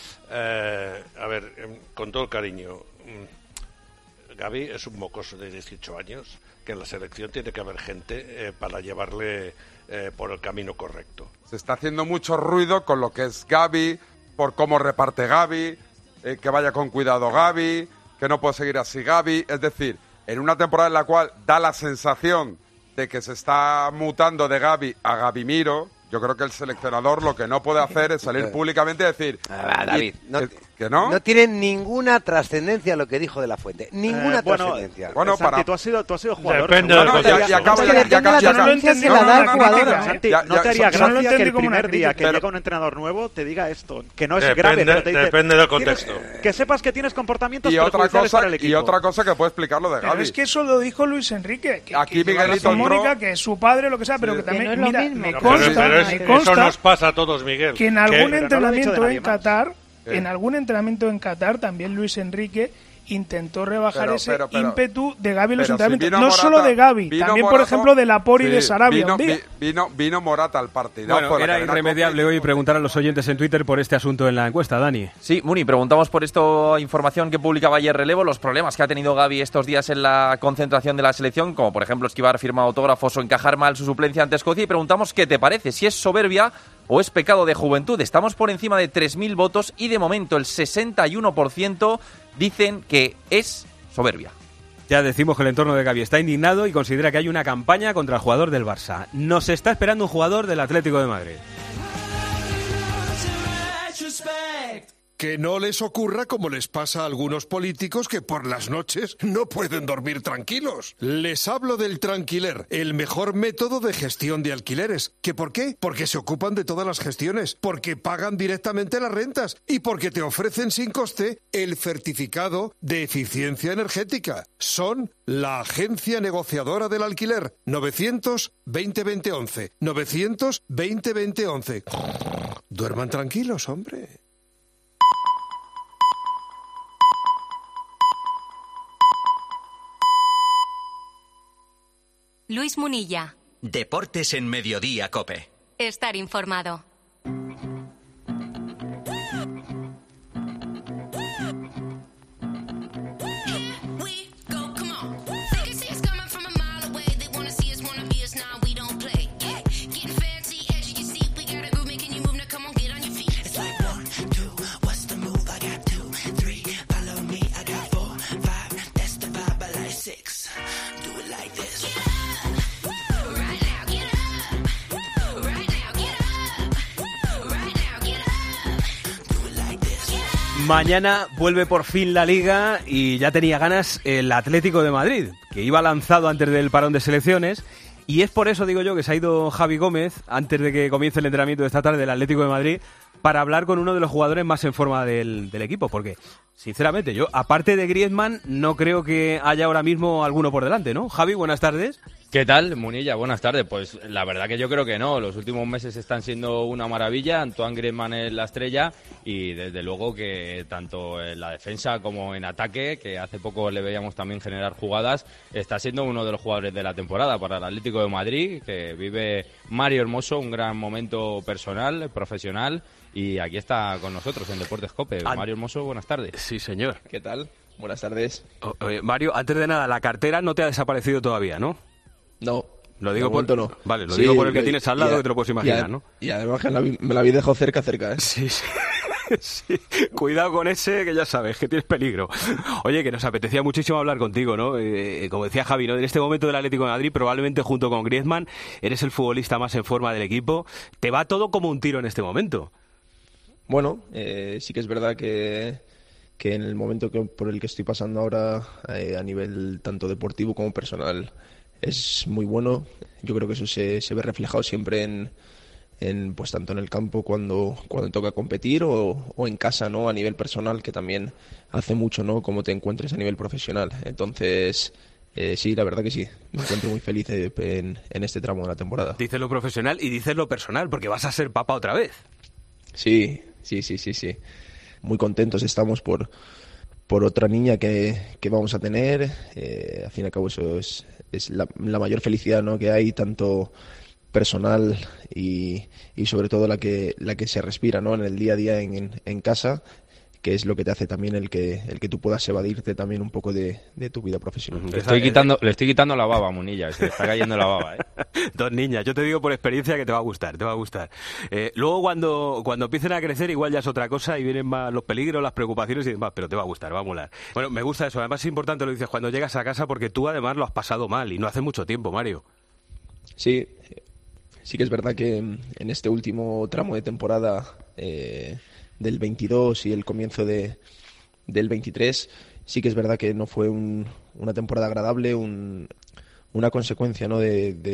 [SPEAKER 26] A ver, con todo el cariño, Gavi es un mocoso de 18 años que en la selección tiene que haber gente para llevarle por el camino correcto.
[SPEAKER 27] Se está haciendo mucho ruido con lo que es Gavi, por cómo reparte Gavi, que vaya con cuidado Gavi, que no puede seguir así Gavi. Es decir, en una temporada en la cual da la sensación de que se está mutando de Gavi a Gavimiro, yo creo que el seleccionador lo que no puede hacer es salir públicamente y decir...
[SPEAKER 22] David,
[SPEAKER 27] ¿que no?
[SPEAKER 22] No tiene ninguna trascendencia lo que dijo de la Fuente. Ninguna trascendencia.
[SPEAKER 27] Bueno,
[SPEAKER 23] Santi, tú has sido jugador.
[SPEAKER 27] Depende de
[SPEAKER 23] no te haría gracia que el primer día que llega un entrenador nuevo te diga esto, que no es grave, pero te dice...
[SPEAKER 26] Depende del contexto.
[SPEAKER 23] Que sepas que tienes comportamientos perjudiciales para el equipo.
[SPEAKER 27] Y otra cosa que puede explicar lo de Gavi. Pero es que eso lo dijo Luis Enrique. Aquí Miguelito Mónica, que es su padre, lo que sea, pero que también... Mira, me
[SPEAKER 26] consta eso nos pasa a todos, Miguel.
[SPEAKER 27] Que en algún entrenamiento en Qatar, también Luis Enrique
[SPEAKER 6] intentó rebajar
[SPEAKER 27] Pero,
[SPEAKER 6] ese
[SPEAKER 27] pero,
[SPEAKER 6] ímpetu de Gavi en los
[SPEAKER 27] pero si
[SPEAKER 6] entrenamientos.
[SPEAKER 27] vino
[SPEAKER 6] No
[SPEAKER 27] Morata,
[SPEAKER 6] solo de Gavi,
[SPEAKER 27] vino
[SPEAKER 6] también, por
[SPEAKER 27] Morata,
[SPEAKER 6] ejemplo, de Laport y
[SPEAKER 27] sí,
[SPEAKER 6] de Sarabia.
[SPEAKER 27] Vino Morata al partido.
[SPEAKER 4] Bueno, era irremediable hoy preguntar a los oyentes en Twitter por este asunto en la encuesta, Dani.
[SPEAKER 9] Sí, Muni, preguntamos por esta información que publicaba ayer Relevo, los problemas que ha tenido Gavi estos días en la concentración de la selección, como por ejemplo esquivar firma autógrafos o encajar mal su suplencia ante Escocia, y preguntamos qué te parece, si es soberbia o es pecado de juventud. Estamos por encima de 3.000 votos y de momento el 61% dicen que es soberbia.
[SPEAKER 4] Ya decimos que el entorno de Gavi está indignado y considera que hay una campaña contra el jugador del Barça. Nos está esperando un jugador del Atlético de Madrid.
[SPEAKER 10] Que no les ocurra como les pasa a algunos políticos que por las noches no pueden dormir tranquilos. Les hablo del Tranquiler, el mejor método de gestión de alquileres. ¿Que por qué? Porque se ocupan de todas las gestiones, porque pagan directamente las rentas y porque te ofrecen sin coste el certificado de eficiencia energética. Son la agencia negociadora del alquiler. 900-20-20-11. 900-20-20-11. Duerman tranquilos, hombre.
[SPEAKER 2] Luis Munilla.
[SPEAKER 1] Deportes en Mediodía, COPE.
[SPEAKER 2] Estar informado.
[SPEAKER 4] Mañana vuelve por fin la Liga y ya tenía ganas el Atlético de Madrid, que iba lanzado antes del parón de selecciones. Y es por eso, digo yo, que se ha ido Javi Gómez, antes de que comience el entrenamiento de esta tarde del Atlético de Madrid, para hablar con uno de los jugadores más en forma del equipo. Porque, sinceramente, yo, aparte de Griezmann, no creo que haya ahora mismo alguno por delante, ¿no? Javi, buenas tardes.
[SPEAKER 11] ¿Qué tal, Munilla? Buenas tardes. Pues la verdad que yo creo que no. Los últimos meses están siendo una maravilla. Antoine Griezmann es la estrella y desde luego que tanto en la defensa como en ataque, que hace poco le veíamos también generar jugadas, está siendo uno de los jugadores de la temporada para el Atlético de Madrid, que vive Mario Hermoso, un gran momento personal, profesional, y aquí está con nosotros en Deportes COPE. Mario Hermoso, buenas tardes.
[SPEAKER 4] Sí, señor.
[SPEAKER 11] ¿Qué tal? Buenas tardes.
[SPEAKER 4] Mario, antes de nada, la cartera no te ha desaparecido todavía, ¿no?
[SPEAKER 11] No.
[SPEAKER 4] Lo digo
[SPEAKER 11] por
[SPEAKER 4] no. Vale, lo digo por el que tienes al lado, que te lo puedes imaginar, ¿no?
[SPEAKER 11] Y además que me la habéis dejado cerca, ¿eh?
[SPEAKER 4] Sí, sí. Sí, cuidado con ese, que ya sabes, que tienes peligro. Oye, que nos apetecía muchísimo hablar contigo, ¿no? Como decía Javi, ¿no? En este momento del Atlético de Madrid, probablemente junto con Griezmann, eres el futbolista más en forma del equipo. Te va todo como un tiro en este momento.
[SPEAKER 11] Bueno, sí que es verdad que en el momento por el que estoy pasando ahora, a nivel tanto deportivo como personal, es muy bueno. Yo creo que eso se ve reflejado siempre en pues tanto en el campo cuando toca competir o en casa, ¿no? A nivel personal, que también hace mucho, ¿no? Cómo te encuentres a nivel profesional. Entonces, sí, la verdad que sí. Me encuentro muy feliz en este tramo de la temporada.
[SPEAKER 4] Dices lo profesional y dices lo personal, porque vas a ser papá otra vez.
[SPEAKER 11] Sí. Muy contentos estamos por otra niña que vamos a tener. Al fin y al cabo eso es la mayor felicidad, ¿no? Que hay, tanto personal y sobre todo la que se respira, ¿no? En el día a día en casa, que es lo que te hace también el que tú puedas evadirte también un poco de tu vida profesional. Le estoy quitando la baba, Munilla, se le está cayendo la baba,
[SPEAKER 4] Dos niñas, yo te digo por experiencia que te va a gustar. Luego cuando empiecen a crecer igual ya es otra cosa y vienen más los peligros, las preocupaciones y demás, pero te va a gustar, va a molar. Bueno, me gusta eso, además es importante lo dices cuando llegas a casa, porque tú además lo has pasado mal y no hace mucho tiempo, Mario.
[SPEAKER 11] Sí que es verdad que en este último tramo de temporada del 22 y el comienzo del 23, sí que es verdad que no fue una temporada agradable, una consecuencia, ¿no?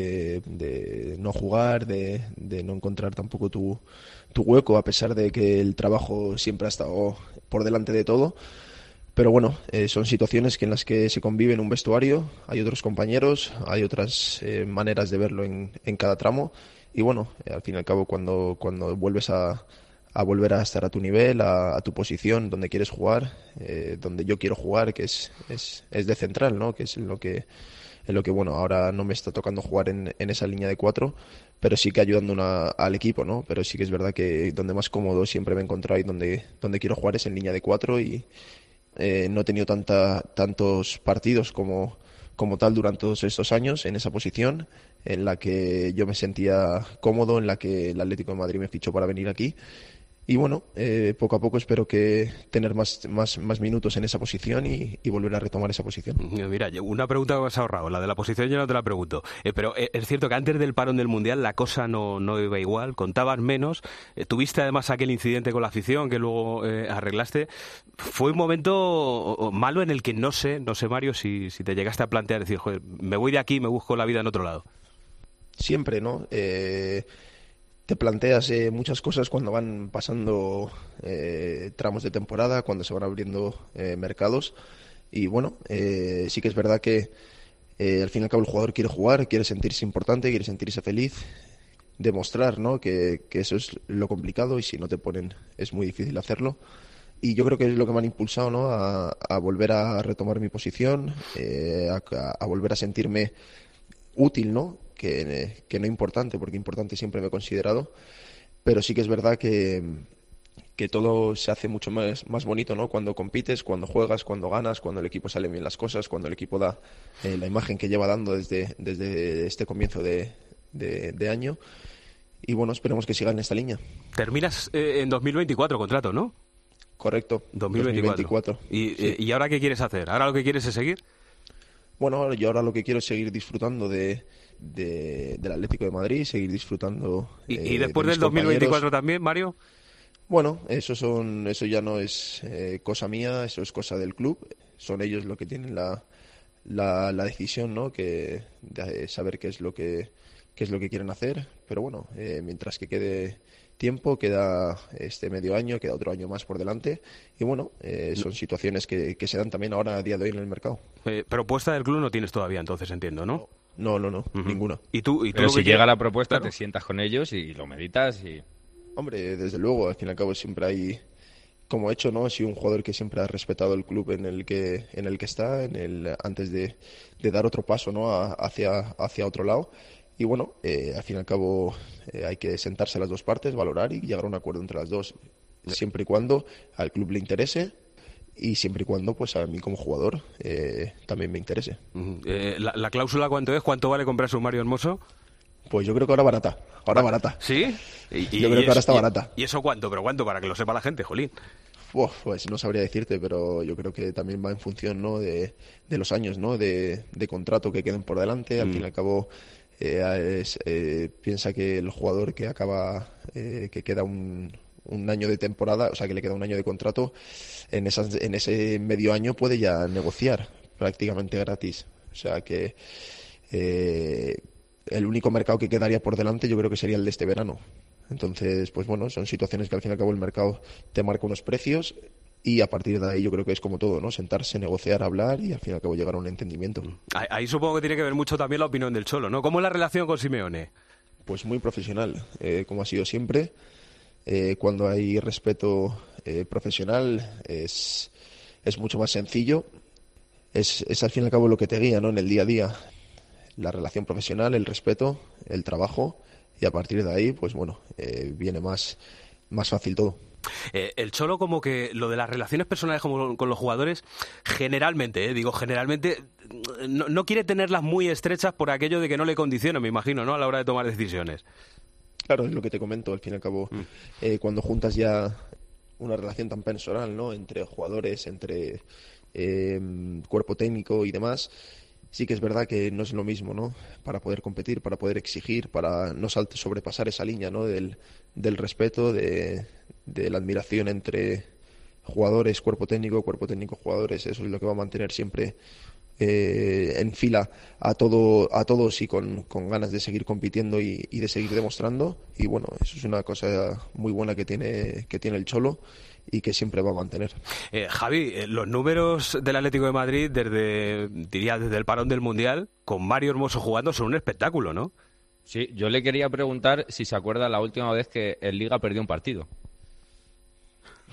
[SPEAKER 11] de no jugar, de no encontrar tampoco tu hueco, a pesar de que el trabajo siempre ha estado por delante de todo. Pero bueno, son situaciones en las que se convive en un vestuario, hay otros compañeros, hay otras maneras de verlo en cada tramo. Y bueno, al fin y al cabo, cuando vuelves a volver a estar a tu nivel, a tu posición, donde quieres jugar, donde yo quiero jugar, que es de central, ¿no? Que es en lo que bueno, ahora no me está tocando jugar en esa línea de 4, pero sí que ayudando al equipo, ¿no? Pero sí que es verdad que donde más cómodo siempre me he encontrado y donde quiero jugar es en línea de 4 y no he tenido tantos partidos como tal durante todos estos años en esa posición en la que yo me sentía cómodo, en la que el Atlético de Madrid me fichó para venir aquí. Y bueno, poco a poco espero que tener más minutos en esa posición y volver a retomar esa posición.
[SPEAKER 4] Mira, una pregunta que me has ahorrado, la de la posición yo no te la pregunto, pero es cierto que antes del parón del Mundial la cosa no iba igual, contabas menos, tuviste además aquel incidente con la afición que luego arreglaste. Fue un momento malo en el que no sé Mario, si te llegaste a plantear, decir, joder, me voy de aquí, me busco la vida en otro lado.
[SPEAKER 11] Siempre, ¿no? Te planteas muchas cosas cuando van pasando tramos de temporada, cuando se van abriendo mercados. Y bueno, sí que es verdad que al fin y al cabo el jugador quiere jugar, quiere sentirse importante, quiere sentirse feliz, demostrar, ¿no? que eso es lo complicado y si no te ponen es muy difícil hacerlo. Y yo creo que es lo que me han impulsado, ¿no? a volver a retomar mi posición, a volver a sentirme útil, ¿no? Que no importante, porque importante siempre me he considerado, pero sí que es verdad que todo se hace mucho más bonito, ¿no? Cuando compites, cuando juegas, cuando ganas, cuando el equipo sale bien las cosas, cuando el equipo da la imagen que lleva dando desde este comienzo de año. Y bueno, esperemos que siga en esta línea.
[SPEAKER 4] Terminas en 2024 contrato, ¿no?
[SPEAKER 11] Correcto, 2024.
[SPEAKER 4] ¿Y ahora qué quieres hacer? ¿Ahora lo que quieres es seguir?
[SPEAKER 11] Bueno, yo ahora lo que quiero es seguir disfrutando del Atlético de Madrid, seguir disfrutando.
[SPEAKER 4] ¿Y después del 2024 también, Mario?
[SPEAKER 11] Bueno, eso ya no es cosa mía, eso es cosa del club. Son ellos los que tienen la decisión, ¿no? De saber qué es lo que quieren hacer. Pero bueno, mientras que quede tiempo, queda este medio año, queda otro año más por delante y bueno, son situaciones que se dan también ahora a día de hoy en el mercado.
[SPEAKER 4] Propuesta del club no tienes todavía, entonces entiendo, ¿no?
[SPEAKER 11] No, ninguna.
[SPEAKER 4] ¿Y tú
[SPEAKER 12] Pero si llega la propuesta, claro, te sientas con ellos y lo meditas y...
[SPEAKER 11] Hombre, desde luego, al fin y al cabo siempre hay, como he hecho, ¿no? He sido un jugador que siempre ha respetado el club en el que está, antes de dar otro paso, ¿no? hacia otro lado. Y bueno, al fin y al cabo hay que sentarse las dos partes, valorar y llegar a un acuerdo entre las dos, siempre y cuando al club le interese y siempre y cuando pues a mí como jugador también me interese.
[SPEAKER 4] ¿La cláusula cuánto es? ¿Cuánto vale comprarse un Mario Hermoso?
[SPEAKER 11] Pues yo creo que ahora barata.
[SPEAKER 4] ¿Sí?
[SPEAKER 11] Yo creo que ahora está barata.
[SPEAKER 4] ¿Y eso cuánto? ¿Pero cuánto? Para que lo sepa la gente, jolín.
[SPEAKER 11] Pues no sabría decirte, pero yo creo que también va en función, ¿no? de los años, ¿no? de contrato que queden por delante. Al fin y al cabo... piensa que el jugador que acaba que queda un año de temporada, o sea que le queda un año de contrato, en ese medio año puede ya negociar prácticamente gratis, o sea que el único mercado que quedaría por delante yo creo que sería el de este verano. Entonces pues bueno, son situaciones que al fin y al cabo el mercado te marca unos precios y a partir de ahí yo creo que es como todo, ¿no? Sentarse, negociar, hablar y al fin y al cabo llegar a un entendimiento.
[SPEAKER 4] Ahí supongo que tiene que ver mucho también la opinión del Cholo, ¿no? ¿Cómo es la relación con Simeone?
[SPEAKER 11] Pues muy profesional, como ha sido siempre. Cuando hay respeto profesional es mucho más sencillo. Es al fin y al cabo lo que te guía, ¿no? En el día a día. La relación profesional, el respeto, el trabajo y a partir de ahí, pues bueno, viene más fácil todo.
[SPEAKER 4] El Cholo como que lo de las relaciones personales con los jugadores generalmente, no quiere tenerlas muy estrechas por aquello de que no le condicionen, me imagino, ¿no? A la hora de tomar decisiones.
[SPEAKER 11] Claro, es lo que te comento, al fin y al cabo, cuando juntas ya una relación tan personal, ¿no? Entre jugadores, entre cuerpo técnico y demás, sí que es verdad que no es lo mismo, ¿no? Para poder competir, para poder exigir, para no sobrepasar esa línea, ¿no? Del respeto, de la admiración entre jugadores, cuerpo técnico, jugadores. Eso es lo que va a mantener siempre en fila a todos y con ganas de seguir compitiendo y de seguir demostrando. Y bueno, eso es una cosa muy buena que tiene el Cholo y que siempre va a mantener.
[SPEAKER 4] Javi, los números del Atlético de Madrid desde el parón del Mundial, con Mario Hermoso jugando, son un espectáculo, ¿no?
[SPEAKER 12] Sí, yo le quería preguntar si se acuerda la última vez que en Liga perdió un partido.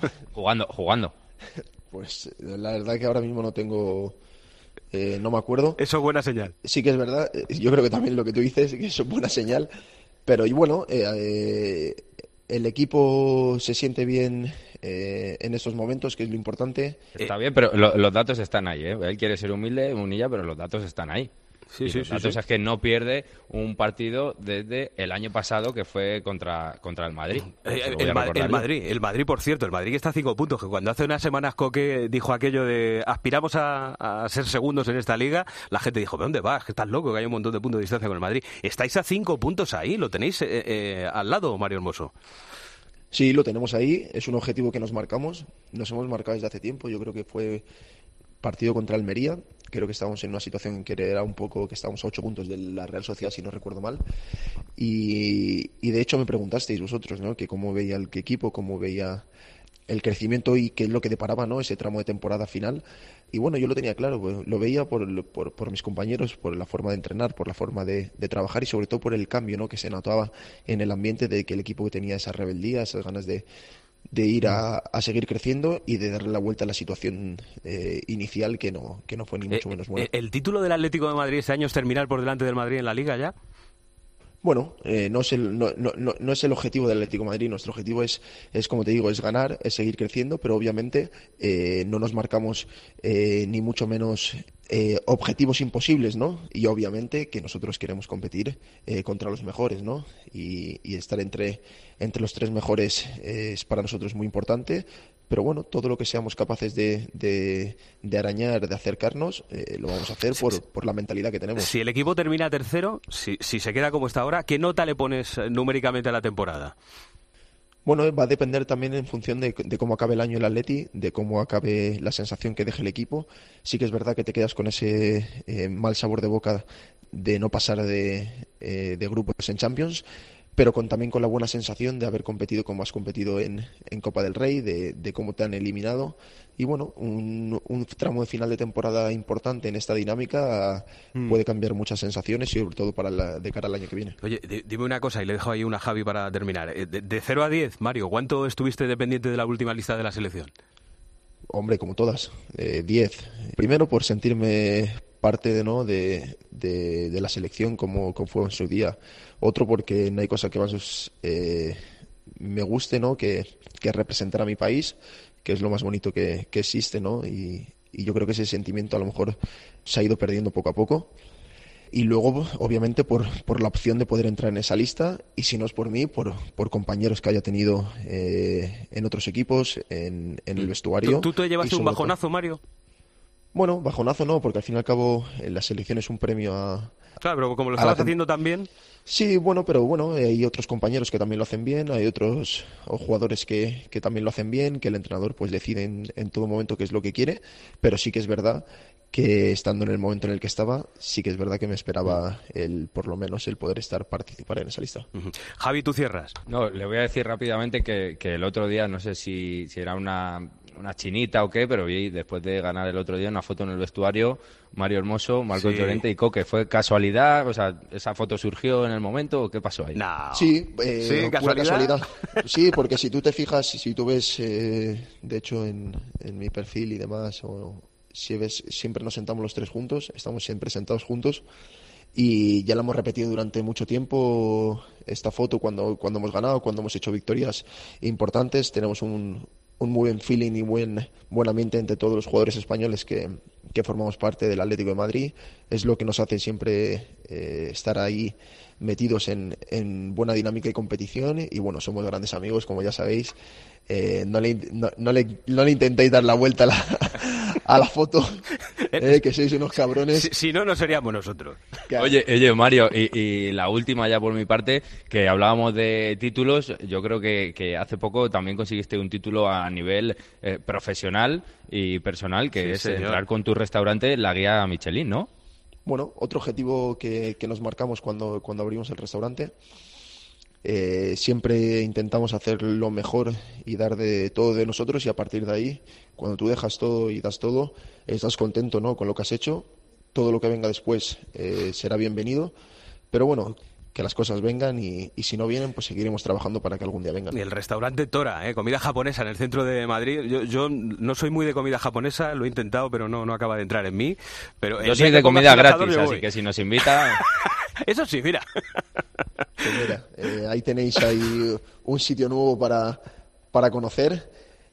[SPEAKER 12] Jugando.
[SPEAKER 11] Pues la verdad que ahora mismo no tengo... no me acuerdo.
[SPEAKER 4] Eso es buena señal.
[SPEAKER 11] Sí que es verdad. Yo creo que también lo que tú dices, que eso es buena señal. Pero y bueno, el equipo se siente bien en estos momentos, que es lo importante.
[SPEAKER 12] Está bien, pero los datos están ahí, ¿eh? Él quiere ser humilde, Munilla, pero los datos están ahí.
[SPEAKER 4] Sí,
[SPEAKER 12] los datos es que no pierde un partido desde el año pasado, que fue contra el Madrid.
[SPEAKER 4] El Madrid, por cierto, el Madrid que está a 5 puntos, que cuando hace unas semanas Coque dijo aquello de aspiramos a ser segundos en esta liga, la gente dijo, ¿de dónde vas? Que estás loco, que hay un montón de puntos de distancia con el Madrid. Estáis a 5 puntos ahí, lo tenéis al lado, Mario Hermoso.
[SPEAKER 11] Sí, lo tenemos ahí, es un objetivo que nos marcamos, nos hemos marcado desde hace tiempo. Yo creo que fue partido contra Almería, creo que estábamos en una situación en que era un poco, que estábamos a 8 puntos de la Real Sociedad, si no recuerdo mal, y de hecho me preguntasteis vosotros, ¿no?, que cómo veía el equipo, cómo veía el crecimiento y qué es lo que deparaba, ¿no?, ese tramo de temporada final. Y bueno, yo lo tenía claro, pues, lo veía por mis compañeros, por la forma de entrenar, por la forma de trabajar y sobre todo por el cambio, ¿no?, que se notaba en el ambiente, de que el equipo tenía esa rebeldía, esas ganas de ir a seguir creciendo y de darle la vuelta a la situación inicial, que no fue ni mucho menos buena.
[SPEAKER 4] ¿El título del Atlético de Madrid este año es terminar por delante del Madrid en la Liga ya?
[SPEAKER 11] Bueno, no es el objetivo del Atlético de Madrid. Nuestro objetivo es, como te digo, es ganar, es seguir creciendo, pero obviamente no nos marcamos ni mucho menos objetivos imposibles, ¿no? Y obviamente que nosotros queremos competir contra los mejores, ¿no? Y estar entre los 3 mejores es para nosotros muy importante. Pero bueno, todo lo que seamos capaces de arañar, de acercarnos, lo vamos a hacer por la mentalidad que tenemos.
[SPEAKER 4] Si el equipo termina tercero, si se queda como está ahora, ¿qué nota le pones numéricamente a la temporada?
[SPEAKER 11] Bueno, va a depender también en función de cómo acabe el año el Atleti, de cómo acabe la sensación que deje el equipo. Sí que es verdad que te quedas con ese mal sabor de boca de no pasar de grupos en Champions, pero también con la buena sensación de haber competido como has competido en Copa del Rey, de cómo te han eliminado. Y bueno, un tramo de final de temporada importante en esta dinámica puede cambiar muchas sensaciones y sobre todo de cara al año que viene.
[SPEAKER 4] Oye, dime una cosa y le dejo ahí una a Javi para terminar. De 0 a 10, Mario, ¿cuánto estuviste dependiente de la última lista de la selección?
[SPEAKER 11] Hombre, como todas, 10. Primero por sentirme parte de la selección como fue en su día. Otro porque no hay cosa que más me guste, ¿no?, que representar a mi país, que es lo más bonito que existe, ¿no? Y yo creo que ese sentimiento a lo mejor se ha ido perdiendo poco a poco. Y luego, obviamente, por la opción de poder entrar en esa lista, y si no es por mí, por compañeros que haya tenido en otros equipos, en el vestuario.
[SPEAKER 4] ¿Tú te llevaste un bajonazo, Mario?
[SPEAKER 11] Bueno, bajonazo no, porque al fin y al cabo la selección es un premio a...
[SPEAKER 4] Claro, pero como lo estabas haciendo también...
[SPEAKER 11] Sí, bueno, pero bueno, hay otros compañeros que también lo hacen bien, hay otros jugadores que también lo hacen bien, que el entrenador pues decide en todo momento qué es lo que quiere, pero sí que es verdad que estando en el momento en el que estaba, sí que es verdad que me esperaba por lo menos el poder participar en esa lista.
[SPEAKER 4] Javi, ¿tú cierras?
[SPEAKER 12] No, le voy a decir rápidamente que el otro día, no sé si era una chinita o qué, pero vi después de ganar el otro día una foto en el vestuario, Mario Hermoso, Marcos Llorente y Coque. ¿Fue casualidad? O sea, ¿esa foto surgió en el momento o qué pasó ahí?
[SPEAKER 4] No.
[SPEAKER 11] Sí, pura casualidad. Sí, porque si tú te fijas, si tú ves, de hecho, en mi perfil y demás, si ves, siempre nos sentamos los 3 juntos, estamos siempre sentados juntos. Y ya lo hemos repetido durante mucho tiempo, esta foto, cuando hemos ganado, cuando hemos hecho victorias importantes. Tenemos un muy buen feeling y buen ambiente entre todos los jugadores españoles que formamos parte del Atlético de Madrid. Es lo que nos hace siempre estar ahí metidos en buena dinámica y competición. Y bueno, somos grandes amigos, como ya sabéis. No le intentéis dar la vuelta a la foto, que sois unos cabrones.
[SPEAKER 4] Si no, no seríamos nosotros.
[SPEAKER 12] Oye, Mario, y la última ya por mi parte, que hablábamos de títulos. Yo creo que hace poco también conseguiste un título a nivel profesional y personal, que es entrar con tu restaurante en la guía Michelin, ¿no?
[SPEAKER 11] Bueno, otro objetivo que nos marcamos cuando abrimos el restaurante. Siempre intentamos hacer lo mejor y dar de todo de nosotros, y a partir de ahí, cuando tú dejas todo y das todo, estás contento, ¿no?, con lo que has hecho. Todo lo que venga después será bienvenido, pero bueno, las cosas vengan y si no vienen, pues seguiremos trabajando para que algún día vengan.
[SPEAKER 4] Y el restaurante Tora, comida japonesa en el centro de Madrid. Yo no soy muy de comida japonesa, lo he intentado, pero no acaba de entrar en mí. Pero
[SPEAKER 12] yo soy de comida gratis, así que si nos invita...
[SPEAKER 4] Eso sí, mira.
[SPEAKER 11] Pues mira, ahí tenéis un sitio nuevo para conocer.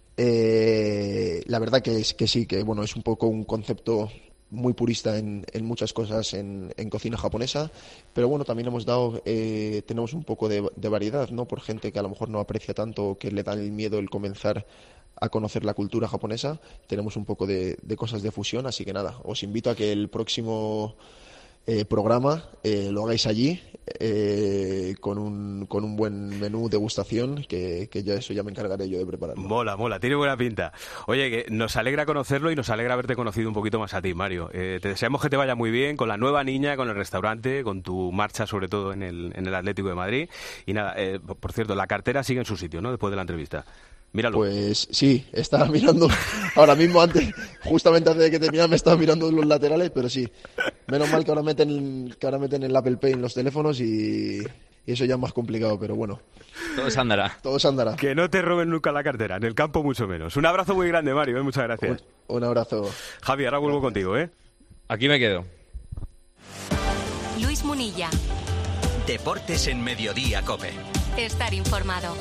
[SPEAKER 11] La verdad que sí, que bueno, es un poco un concepto muy purista en muchas cosas en cocina japonesa, pero bueno, también tenemos un poco de variedad, ¿no? Por gente que a lo mejor no aprecia tanto, que le da el miedo el comenzar a conocer la cultura japonesa. Tenemos un poco de cosas de fusión, así que nada, os invito a que el próximo programa lo hagáis allí, con un buen menú degustación, que ya me encargaré yo de prepararlo.
[SPEAKER 4] Mola, tiene buena pinta. Oye, que nos alegra conocerlo y nos alegra haberte conocido un poquito más a ti, Mario. Te deseamos que te vaya muy bien con la nueva niña, con el restaurante, con tu marcha sobre todo en el Atlético de Madrid. Y nada, por cierto, la cartera sigue en su sitio, ¿no? Después de la entrevista. Míralo.
[SPEAKER 11] Pues sí, estaba mirando ahora mismo, justamente antes de que terminara me estaba mirando los laterales, pero sí, menos mal que ahora meten el Apple Pay en los teléfonos y eso ya es más complicado, pero bueno.
[SPEAKER 12] Todo se andará.
[SPEAKER 4] Que no te roben nunca la cartera, en el campo mucho menos. Un abrazo muy grande, Mario, muchas gracias.
[SPEAKER 11] Un abrazo.
[SPEAKER 4] Javi, ahora vuelvo contigo,
[SPEAKER 12] Aquí me quedo.
[SPEAKER 2] Luis Munilla.
[SPEAKER 1] Deportes en Mediodía COPE.
[SPEAKER 2] Estar informado.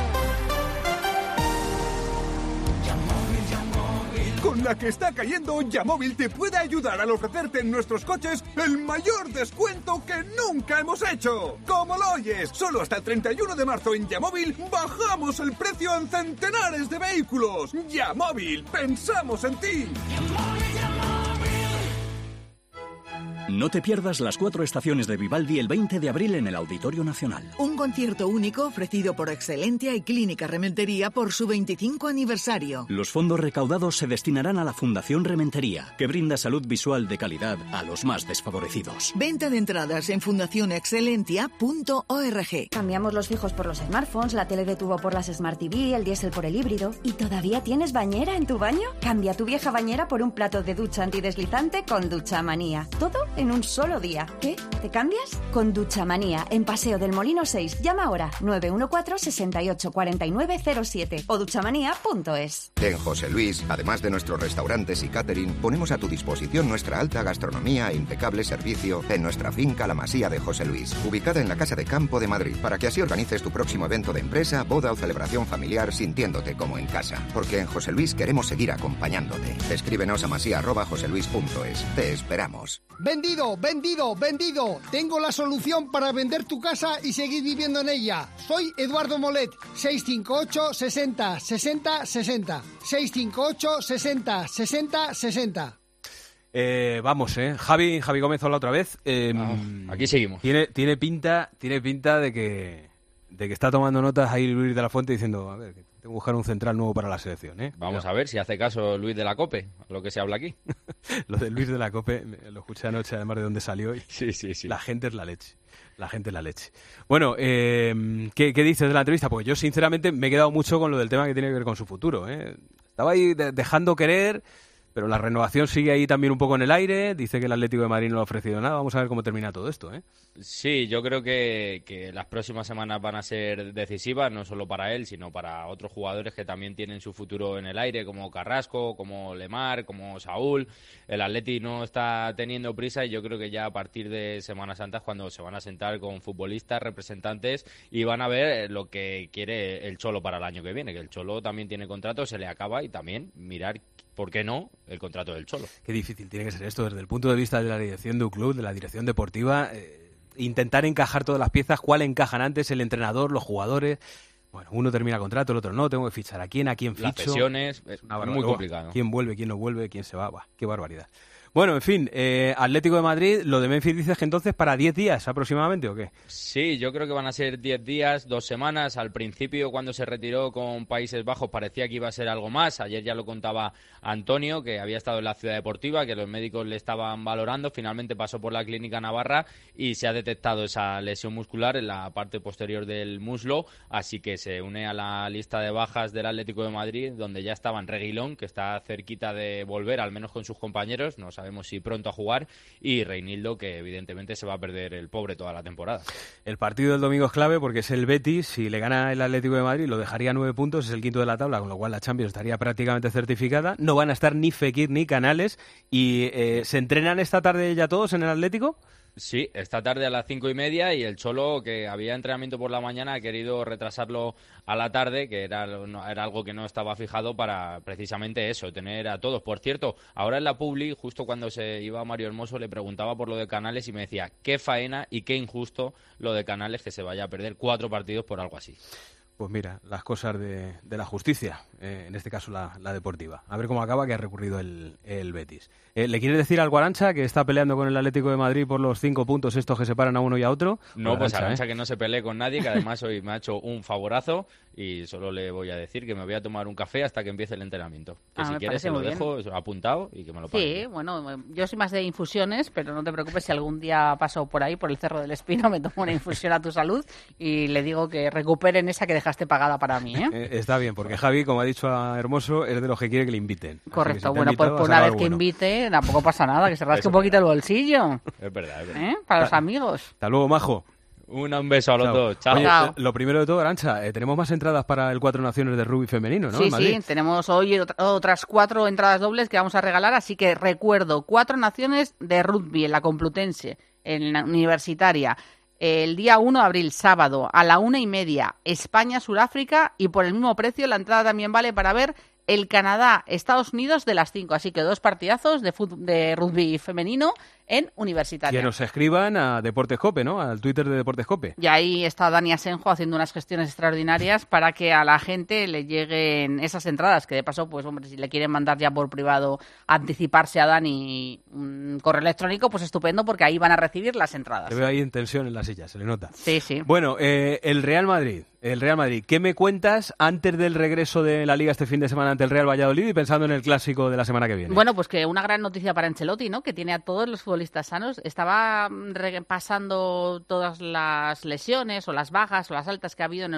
[SPEAKER 13] Con la que está cayendo, Yamóvil te puede ayudar al ofrecerte en nuestros coches el mayor descuento que nunca hemos hecho. Como lo oyes, solo hasta el 31 de marzo en Yamóvil bajamos el precio en centenares de vehículos. Yamóvil, pensamos en ti.
[SPEAKER 14] No te pierdas las 4 estaciones de Vivaldi el 20 de abril en el Auditorio Nacional.
[SPEAKER 15] Un concierto único ofrecido por Excelentia y Clínica Rementería por su 25 aniversario.
[SPEAKER 14] Los fondos recaudados se destinarán a la Fundación Rementería, que brinda salud visual de calidad a los más desfavorecidos.
[SPEAKER 15] Venta de entradas en fundacionexcelentia.org.
[SPEAKER 16] Cambiamos los fijos por los smartphones, la tele de tubo por las Smart TV, el diésel por el híbrido. ¿Y todavía tienes bañera en tu baño? Cambia tu vieja bañera por un plato de ducha antideslizante con Duchamanía. Todo en un solo día. ¿Qué? ¿Te cambias? Con Duchamanía, en Paseo del Molino 6. Llama ahora 914 68 49 07 o duchamanía.es.
[SPEAKER 17] En José Luis, además de nuestros restaurantes y catering, ponemos a tu disposición nuestra alta gastronomía e impecable servicio en nuestra finca La Masía de José Luis, ubicada en la Casa de Campo de Madrid, para que así organices tu próximo evento de empresa, boda o celebración familiar sintiéndote como en casa. Porque en José Luis queremos seguir acompañándote. Escríbenos a masía@joseluis.es. Te esperamos.
[SPEAKER 18] ¡Vendido! Tengo la solución para vender tu casa y seguir viviendo en ella. Soy Eduardo Molet, 658 60 60 60. 658 60 60 60.
[SPEAKER 4] Vamos, Javi Gómez, hola otra vez.
[SPEAKER 12] Aquí seguimos.
[SPEAKER 4] Tiene pinta de que está tomando notas ahí Luis de la Fuente diciendo, a ver, tengo que buscar un central nuevo para la selección,
[SPEAKER 12] Vamos a ver si hace caso Luis de la COPE, a lo que se habla aquí.
[SPEAKER 4] Lo de Luis de la COPE, lo escuché anoche, además de dónde salió.
[SPEAKER 12] Sí.
[SPEAKER 4] La gente es la leche. Bueno, ¿qué dices de la entrevista? Pues yo, sinceramente, me he quedado mucho con lo del tema que tiene que ver con su futuro. Estaba ahí dejando querer, pero la renovación sigue ahí también un poco en el aire. Dice que el Atlético de Madrid no le ha ofrecido nada. Vamos a ver cómo termina todo esto,
[SPEAKER 12] Sí, yo creo que las próximas semanas van a ser decisivas, no solo para él, sino para otros jugadores que también tienen su futuro en el aire, como Carrasco, como Lemar, como Saúl. El Atleti no está teniendo prisa y yo creo que ya a partir de Semana Santa es cuando se van a sentar con futbolistas, representantes y van a ver lo que quiere el Cholo para el año que viene, que el Cholo también tiene contrato, se le acaba, y también mirar, ¿por qué no?, el contrato del Cholo.
[SPEAKER 4] Qué difícil tiene que ser esto desde el punto de vista de la dirección de un club, de la dirección deportiva, intentar encajar todas las piezas, cuál encajan antes, el entrenador, los jugadores. Bueno, uno termina contrato, el otro no, tengo que fichar a quién ficho.
[SPEAKER 12] Las cesiones, es muy complicado.
[SPEAKER 4] ¿Quién vuelve, quién no vuelve, quién se va? Buah, qué barbaridad. Bueno, en fin, Atlético de Madrid, lo de Memphis dices que entonces para 10 días aproximadamente, ¿o qué?
[SPEAKER 12] Sí, yo creo que van a ser 10 días, 2 semanas. Al principio, cuando se retiró con Países Bajos, parecía que iba a ser algo más. Ayer ya lo contaba Antonio, que había estado en la Ciudad Deportiva, que los médicos le estaban valorando. Finalmente pasó por la Clínica Navarra y se ha detectado esa lesión muscular en la parte posterior del muslo, así que se une a la lista de bajas del Atlético de Madrid, donde ya estaban Reguilón, que está cerquita de volver, al menos con sus compañeros. Nos ha sabemos si pronto a jugar, y Reinildo, que evidentemente se va a perder el pobre toda la temporada.
[SPEAKER 4] El partido del domingo es clave porque es el Betis. Si le gana el Atlético de Madrid, lo dejaría a 9 puntos, es el quinto de la tabla, con lo cual la Champions estaría prácticamente certificada. No van a estar ni Fekir ni Canales. ¿Y se entrenan esta tarde ya todos en el Atlético?
[SPEAKER 12] Sí, esta tarde a las 5:30, y el Cholo, que había entrenamiento por la mañana, ha querido retrasarlo a la tarde, que era algo que no estaba fijado, para precisamente eso, tener a todos. Por cierto, ahora en la Publi, justo cuando se iba Mario Hermoso, le preguntaba por lo de Canales y me decía, qué faena y qué injusto lo de Canales, que se vaya a perder 4 partidos por algo así.
[SPEAKER 4] Pues mira, las cosas de la justicia, en este caso la deportiva. A ver cómo acaba, que ha recurrido el Betis. ¿Le quieres decir al Arantxa, que está peleando con el Atlético de Madrid por los 5 puntos estos que separan a uno y a otro?
[SPEAKER 12] No, pues Arantxa, que no se pelee con nadie, que además hoy me ha hecho un favorazo, y solo le voy a decir que me voy a tomar un café hasta que empiece el entrenamiento. Que si quieres se lo dejo apuntado y que me lo pague.
[SPEAKER 3] Sí, bueno, yo soy más de infusiones, pero no te preocupes, si algún día paso por ahí, por el Cerro del Espino, me tomo una infusión a tu salud y le digo que recuperen esa que dejaste pagada para mí, ¿eh?
[SPEAKER 4] Está bien, porque Javi, como ha dicho a Hermoso, es de los que quiere que le inviten.
[SPEAKER 3] Correcto, si bueno, pues por una vez que invite, tampoco pasa nada, que se rasque un poquito el bolsillo.
[SPEAKER 12] Es verdad, es verdad.
[SPEAKER 3] Para los amigos.
[SPEAKER 4] Hasta luego, majo.
[SPEAKER 12] Un beso a los dos. Chao.
[SPEAKER 4] Oye, lo primero de todo, Arantxa, tenemos más entradas para el 4 Naciones de rugby femenino, ¿no?
[SPEAKER 3] Sí, sí, tenemos hoy otras 4 entradas dobles que vamos a regalar, así que recuerdo, 4 Naciones de rugby en la Complutense, en la Universitaria. El día 1 de abril, sábado, a la 1:30, España-Suráfrica, y por el mismo precio la entrada también vale para ver el Canadá-Estados Unidos de las 5. Así que 2 partidazos de rugby femenino en Universitaria.
[SPEAKER 4] Que nos escriban a Deportes Cope, ¿no? Al Twitter de Deportes Cope.
[SPEAKER 3] Y ahí está Dani Asenjo haciendo unas gestiones extraordinarias para que a la gente le lleguen esas entradas, que de paso, pues hombre, si le quieren mandar ya por privado, anticiparse a Dani un correo electrónico, pues estupendo, porque ahí van a recibir las entradas.
[SPEAKER 4] Te veo ahí en tensión en la silla, se le nota.
[SPEAKER 3] Sí, sí.
[SPEAKER 4] Bueno, el Real Madrid, ¿qué me cuentas antes del regreso de la Liga este fin de semana ante el Real Valladolid y pensando en el clásico de la semana que viene?
[SPEAKER 3] Bueno, pues que una gran noticia para Ancelotti, ¿no? Que tiene a todos los futbolistas sanos. Estaba repasando todas las lesiones o las bajas o las altas que ha habido en el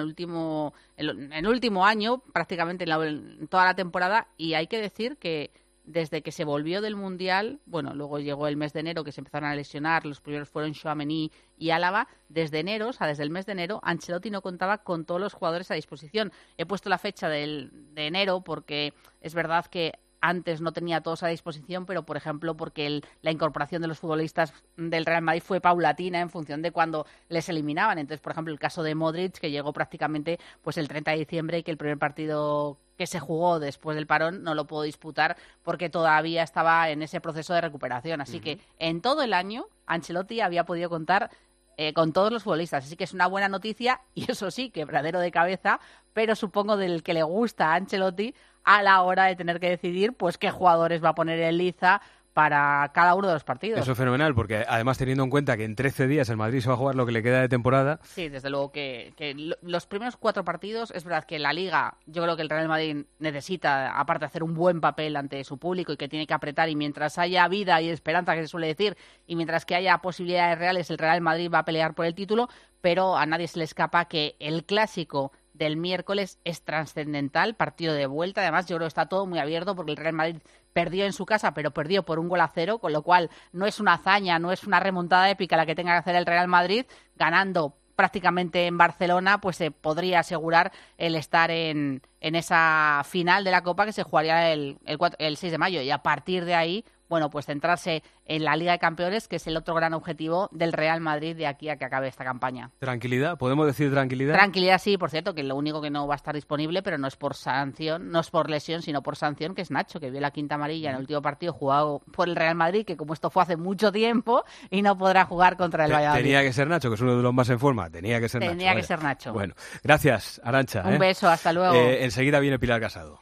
[SPEAKER 3] último año, prácticamente en toda la temporada, y hay que decir que desde que se volvió del Mundial, bueno, luego llegó el mes de enero que se empezaron a lesionar, los primeros fueron Tchouaméni y Álava, desde el mes de enero, Ancelotti no contaba con todos los jugadores a disposición. He puesto la fecha de enero porque es verdad que antes no tenía todos a disposición, pero por ejemplo porque la incorporación de los futbolistas del Real Madrid fue paulatina en función de cuando les eliminaban. Entonces, por ejemplo, el caso de Modric, que llegó prácticamente pues el 30 de diciembre y que el primer partido que se jugó después del parón no lo pudo disputar porque todavía estaba en ese proceso de recuperación. Así que en todo el año Ancelotti había podido contar con todos los futbolistas, así que es una buena noticia, y eso sí, quebradero de cabeza, pero supongo del que le gusta a Ancelotti a la hora de tener que decidir pues qué jugadores va a poner en liza para cada uno de los partidos.
[SPEAKER 4] Eso es fenomenal, porque además teniendo en cuenta que en 13 días el Madrid se va a jugar lo que le queda de temporada.
[SPEAKER 3] Sí, desde luego que los primeros 4 partidos, es verdad que la Liga, yo creo que el Real Madrid necesita, aparte de hacer un buen papel ante su público y que tiene que apretar, y mientras haya vida y esperanza, que se suele decir, y mientras que haya posibilidades reales, el Real Madrid va a pelear por el título, pero a nadie se le escapa que el clásico del miércoles es trascendental, partido de vuelta. Además, yo creo que está todo muy abierto porque el Real Madrid perdió en su casa, pero perdió por 1-0, con lo cual no es una hazaña, no es una remontada épica la que tenga que hacer el Real Madrid. Ganando prácticamente en Barcelona, pues se podría asegurar el estar en esa final de la Copa que se jugaría el 6 de mayo. Y a partir de ahí, bueno, pues centrarse en la Liga de Campeones, que es el otro gran objetivo del Real Madrid de aquí a que acabe esta campaña.
[SPEAKER 4] ¿Tranquilidad? ¿Podemos decir tranquilidad?
[SPEAKER 3] Tranquilidad, sí, por cierto, que lo único que no va a estar disponible, pero no es por sanción, no es por lesión, sino por sanción, que es Nacho, que vio la quinta amarilla en el último partido jugado por el Real Madrid, que como esto fue hace mucho tiempo, y no podrá jugar contra el Valladolid.
[SPEAKER 4] Tenía que ser Nacho, que es uno de los más en forma. Tenía que ser Nacho. Bueno, gracias, Arantxa.
[SPEAKER 3] Un beso, hasta luego.
[SPEAKER 4] Enseguida viene Pilar Casado.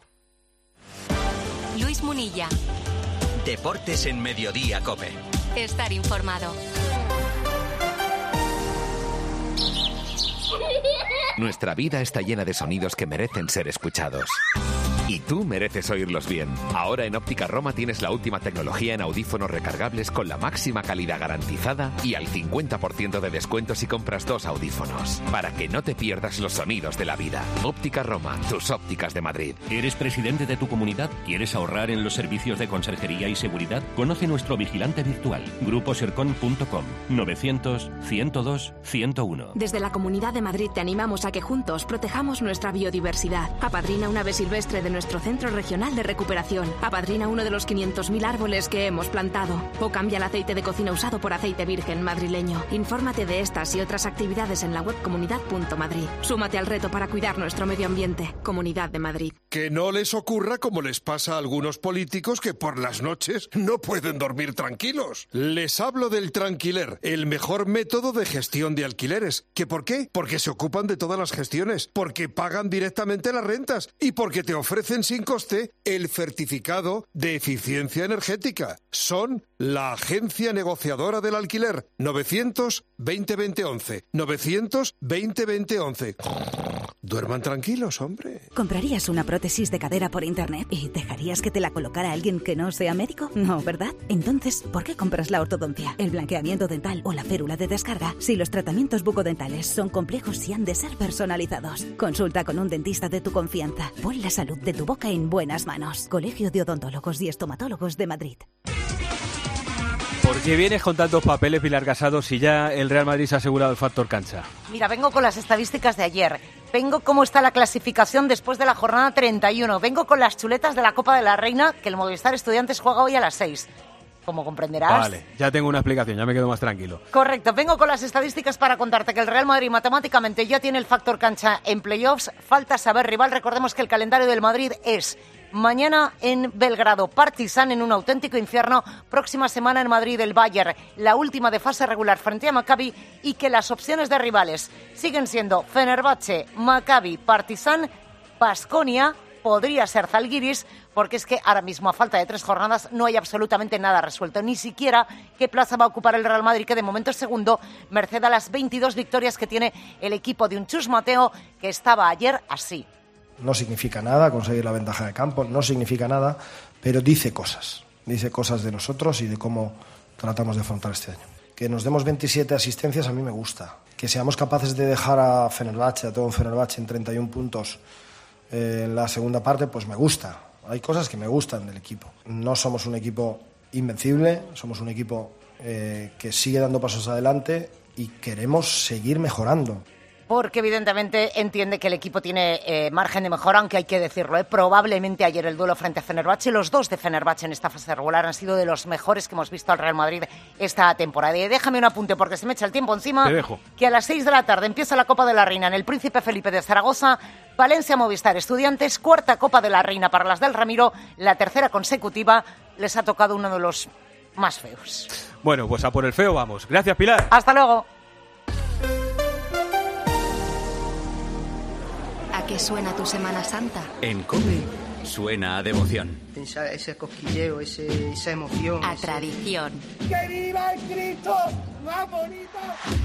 [SPEAKER 2] Luis Munilla.
[SPEAKER 14] Deportes en Mediodía COPE.
[SPEAKER 2] Estar informado.
[SPEAKER 5] Nuestra vida está llena de sonidos que merecen ser escuchados. Y tú mereces oírlos bien. Ahora en Óptica Roma tienes la última tecnología en audífonos recargables con la máxima calidad garantizada y al 50% de descuento si compras 2 audífonos. Para que no te pierdas los sonidos de la vida. Óptica Roma, tus ópticas de Madrid.
[SPEAKER 7] ¿Eres presidente de tu comunidad? ¿Quieres ahorrar en los servicios de conserjería y seguridad? Conoce nuestro vigilante virtual. Gruposercon.com 900 102 101.
[SPEAKER 8] Desde la Comunidad de Madrid te animamos a que juntos protejamos nuestra biodiversidad. Apadrina un ave silvestre de nuestro Centro Regional de Recuperación. Apadrina uno de los 500.000 árboles que hemos plantado. O cambia el aceite de cocina usado por aceite virgen madrileño. Infórmate de estas y otras actividades en la web comunidad.madrid. Súmate al reto para cuidar nuestro medio ambiente. Comunidad de Madrid.
[SPEAKER 10] Que no les ocurra como les pasa a algunos políticos que por las noches no pueden dormir tranquilos. Les hablo del Tranquiler, el mejor método de gestión de alquileres. ¿Que por qué? Porque se ocupan de todas las gestiones, porque pagan directamente las rentas y porque te ofrecen sin coste el certificado de eficiencia energética. Son la agencia negociadora del alquiler. 900-2020-11. 900-2020-11. Duerman tranquilos, hombre.
[SPEAKER 19] ¿Comprarías una prótesis de cadera por internet y dejarías que te la colocara alguien que no sea médico? No, ¿verdad? Entonces, ¿por qué compras la ortodoncia, el blanqueamiento dental o la férula de descarga si los tratamientos bucodentales son complejos y han de ser personalizados? Consulta con un dentista de tu confianza. Pon la salud de tu boca en buenas manos. Colegio de Odontólogos y Estomatólogos de Madrid.
[SPEAKER 4] ¿Por qué vienes con tantos papeles, Pilar Casado, si ya el Real Madrid se ha asegurado el factor cancha?
[SPEAKER 20] Mira, vengo con las estadísticas de ayer. Vengo cómo está la clasificación después de la jornada 31. Vengo con las chuletas de la Copa de la Reina, que el Movistar Estudiantes juega hoy a las 6. Como comprenderás.
[SPEAKER 4] Vale, ya tengo una explicación, ya me quedo más tranquilo.
[SPEAKER 20] Correcto, vengo con las estadísticas para contarte que el Real Madrid matemáticamente ya tiene el factor cancha en playoffs. Falta saber rival. Recordemos que el calendario del Madrid es mañana en Belgrado, Partizan en un auténtico infierno. Próxima semana en Madrid el Bayern, la última de fase regular frente a Maccabi, y que las opciones de rivales siguen siendo Fenerbahce, Maccabi, Partizan, Baskonia, podría ser Zalgiris, porque es que ahora mismo a falta de 3 jornadas no hay absolutamente nada resuelto, ni siquiera qué plaza va a ocupar el Real Madrid, que de momento es segundo, merced a las 22 victorias que tiene el equipo de un Chus Mateo, que estaba ayer así.
[SPEAKER 21] No significa nada conseguir la ventaja de campo, no significa nada, pero dice cosas de nosotros y de cómo tratamos de afrontar este año. Que nos demos 27 asistencias a mí me gusta, que seamos capaces de dejar a Fenerbahce, a todo un Fenerbahce en 31 puntos en la segunda parte, pues me gusta. Hay cosas que me gustan del equipo. No somos un equipo invencible, somos un equipo que sigue dando pasos adelante y queremos seguir mejorando.
[SPEAKER 20] Porque evidentemente entiende que el equipo tiene margen de mejora, aunque hay que decirlo. Probablemente ayer el duelo frente a Fenerbahce, los dos de Fenerbahce en esta fase regular han sido de los mejores que hemos visto al Real Madrid esta temporada. Y déjame un apunte porque se me echa el tiempo encima.
[SPEAKER 4] Te dejo.
[SPEAKER 20] Que a las 6 de la tarde empieza la Copa de la Reina en el Príncipe Felipe de Zaragoza. Valencia Movistar Estudiantes, cuarta Copa de la Reina para las del Ramiro, la tercera consecutiva. Les ha tocado uno de los más feos.
[SPEAKER 4] Bueno, pues a por el feo vamos. Gracias, Pilar.
[SPEAKER 20] Hasta luego.
[SPEAKER 2] ¿A qué suena tu Semana Santa?
[SPEAKER 1] En COPE suena a devoción.
[SPEAKER 25] Pensar ese cosquilleo, esa emoción.
[SPEAKER 2] A tradición.
[SPEAKER 25] ¡Que viva el Cristo más bonito!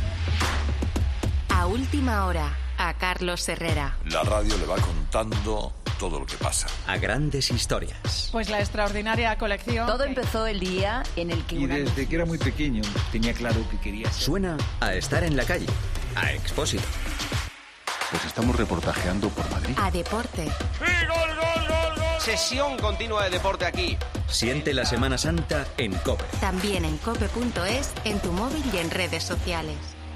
[SPEAKER 2] A última hora, a Carlos Herrera.
[SPEAKER 28] La radio le va contando todo lo que pasa.
[SPEAKER 1] A grandes historias.
[SPEAKER 29] Pues la extraordinaria colección.
[SPEAKER 30] Todo empezó el día en el que...
[SPEAKER 31] Y desde que era muy pequeño tenía claro que quería ser.
[SPEAKER 1] Suena a estar en la calle. A Expósito.
[SPEAKER 28] Pues estamos reportajeando por Madrid.
[SPEAKER 2] A deporte.
[SPEAKER 32] ¡Sí, gol, gol, gol, gol! Sesión continua de deporte aquí.
[SPEAKER 1] Siente la Semana Santa en COPE.
[SPEAKER 2] También en cope.es, en tu móvil y en redes sociales.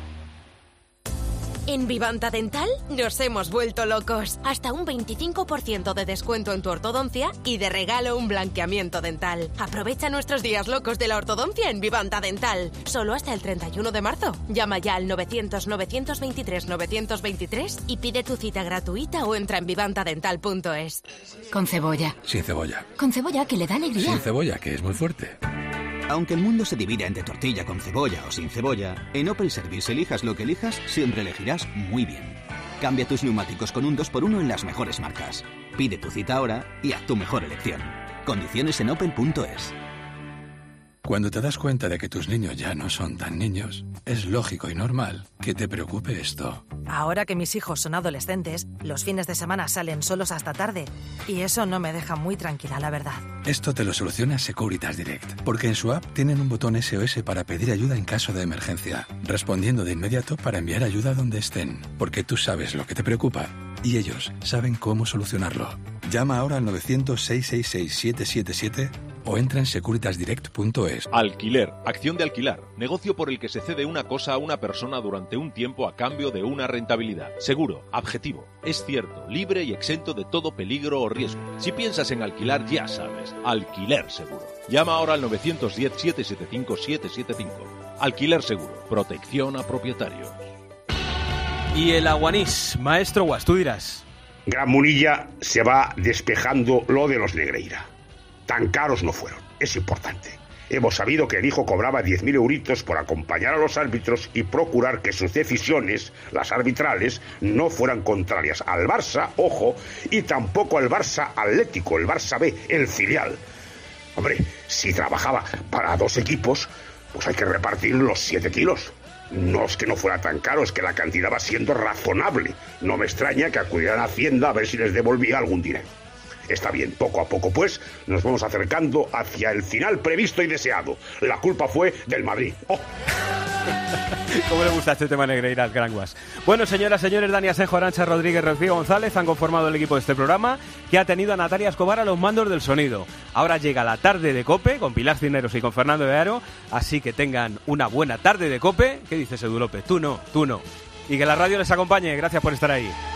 [SPEAKER 33] En Vivanta Dental nos hemos vuelto locos. Hasta un 25% de descuento en tu ortodoncia y de regalo un blanqueamiento dental. Aprovecha nuestros días locos de la ortodoncia en Vivanta Dental. Solo hasta el 31 de marzo. Llama ya al 900-923-923 y pide tu cita gratuita o entra en vivantadental.es.
[SPEAKER 2] Con cebolla.
[SPEAKER 28] Sin cebolla.
[SPEAKER 2] Con cebolla, que le da alegría.
[SPEAKER 28] Sin cebolla, que es muy fuerte.
[SPEAKER 14] Aunque el mundo se divida entre tortilla con cebolla o sin cebolla, en Opel Service elijas lo que elijas, siempre elegirás muy bien. Cambia tus neumáticos con un 2x1 en las mejores marcas. Pide tu cita ahora y haz tu mejor elección. Condiciones en opel.es.
[SPEAKER 28] Cuando te das cuenta de que tus niños ya no son tan niños, es lógico y normal que te preocupe esto.
[SPEAKER 6] Ahora que mis hijos son adolescentes, los fines de semana salen solos hasta tarde y eso no me deja muy tranquila, la verdad.
[SPEAKER 28] Esto te lo soluciona Securitas Direct, porque en su app tienen un botón SOS para pedir ayuda en caso de emergencia, respondiendo de inmediato para enviar ayuda donde estén, porque tú sabes lo que te preocupa y ellos saben cómo solucionarlo. Llama ahora al 900-666-777 o entra en securitasdirect.es.
[SPEAKER 9] Alquiler, acción de alquilar, negocio por el que se cede una cosa a una persona durante un tiempo a cambio de una rentabilidad. Seguro, objetivo, es cierto, libre y exento de todo peligro o riesgo. Si piensas en alquilar, ya sabes, Alquiler Seguro. Llama ahora al 910-775-775. Alquiler Seguro, protección a propietarios.
[SPEAKER 4] Y el Aguanís, maestro Guas, tú dirás.
[SPEAKER 11] Gran Munilla se va despejando lo de los Negreira. Tan caros no fueron, es importante. Hemos sabido que el hijo cobraba 10.000 euritos por acompañar a los árbitros y procurar que sus decisiones, las arbitrales, no fueran contrarias al Barça, ojo, y tampoco al Barça Atlético, el Barça B, el filial. Hombre, si trabajaba para 2 equipos, pues hay que repartir los 7 kilos. No es que no fuera tan caro, es que la cantidad va siendo razonable. No me extraña que acudieran a Hacienda a ver si les devolvía algún dinero. Está bien, poco a poco, pues, nos vamos acercando hacia el final previsto y deseado. La culpa fue del Madrid. ¡Oh!
[SPEAKER 4] ¿Cómo le gusta este tema Negreira al Gran Guas? Bueno, señoras, señores, Dani Asenjo, Arantxa Rodríguez, Rocío González han conformado el equipo de este programa, que ha tenido a Natalia Escobar a los mandos del sonido. Ahora llega la tarde de COPE con Pilar Cisneros y con Fernando de Aro, así que tengan una buena tarde de COPE. ¿Qué dices, Edu López? Tú no. Y que la radio les acompañe. Gracias por estar ahí.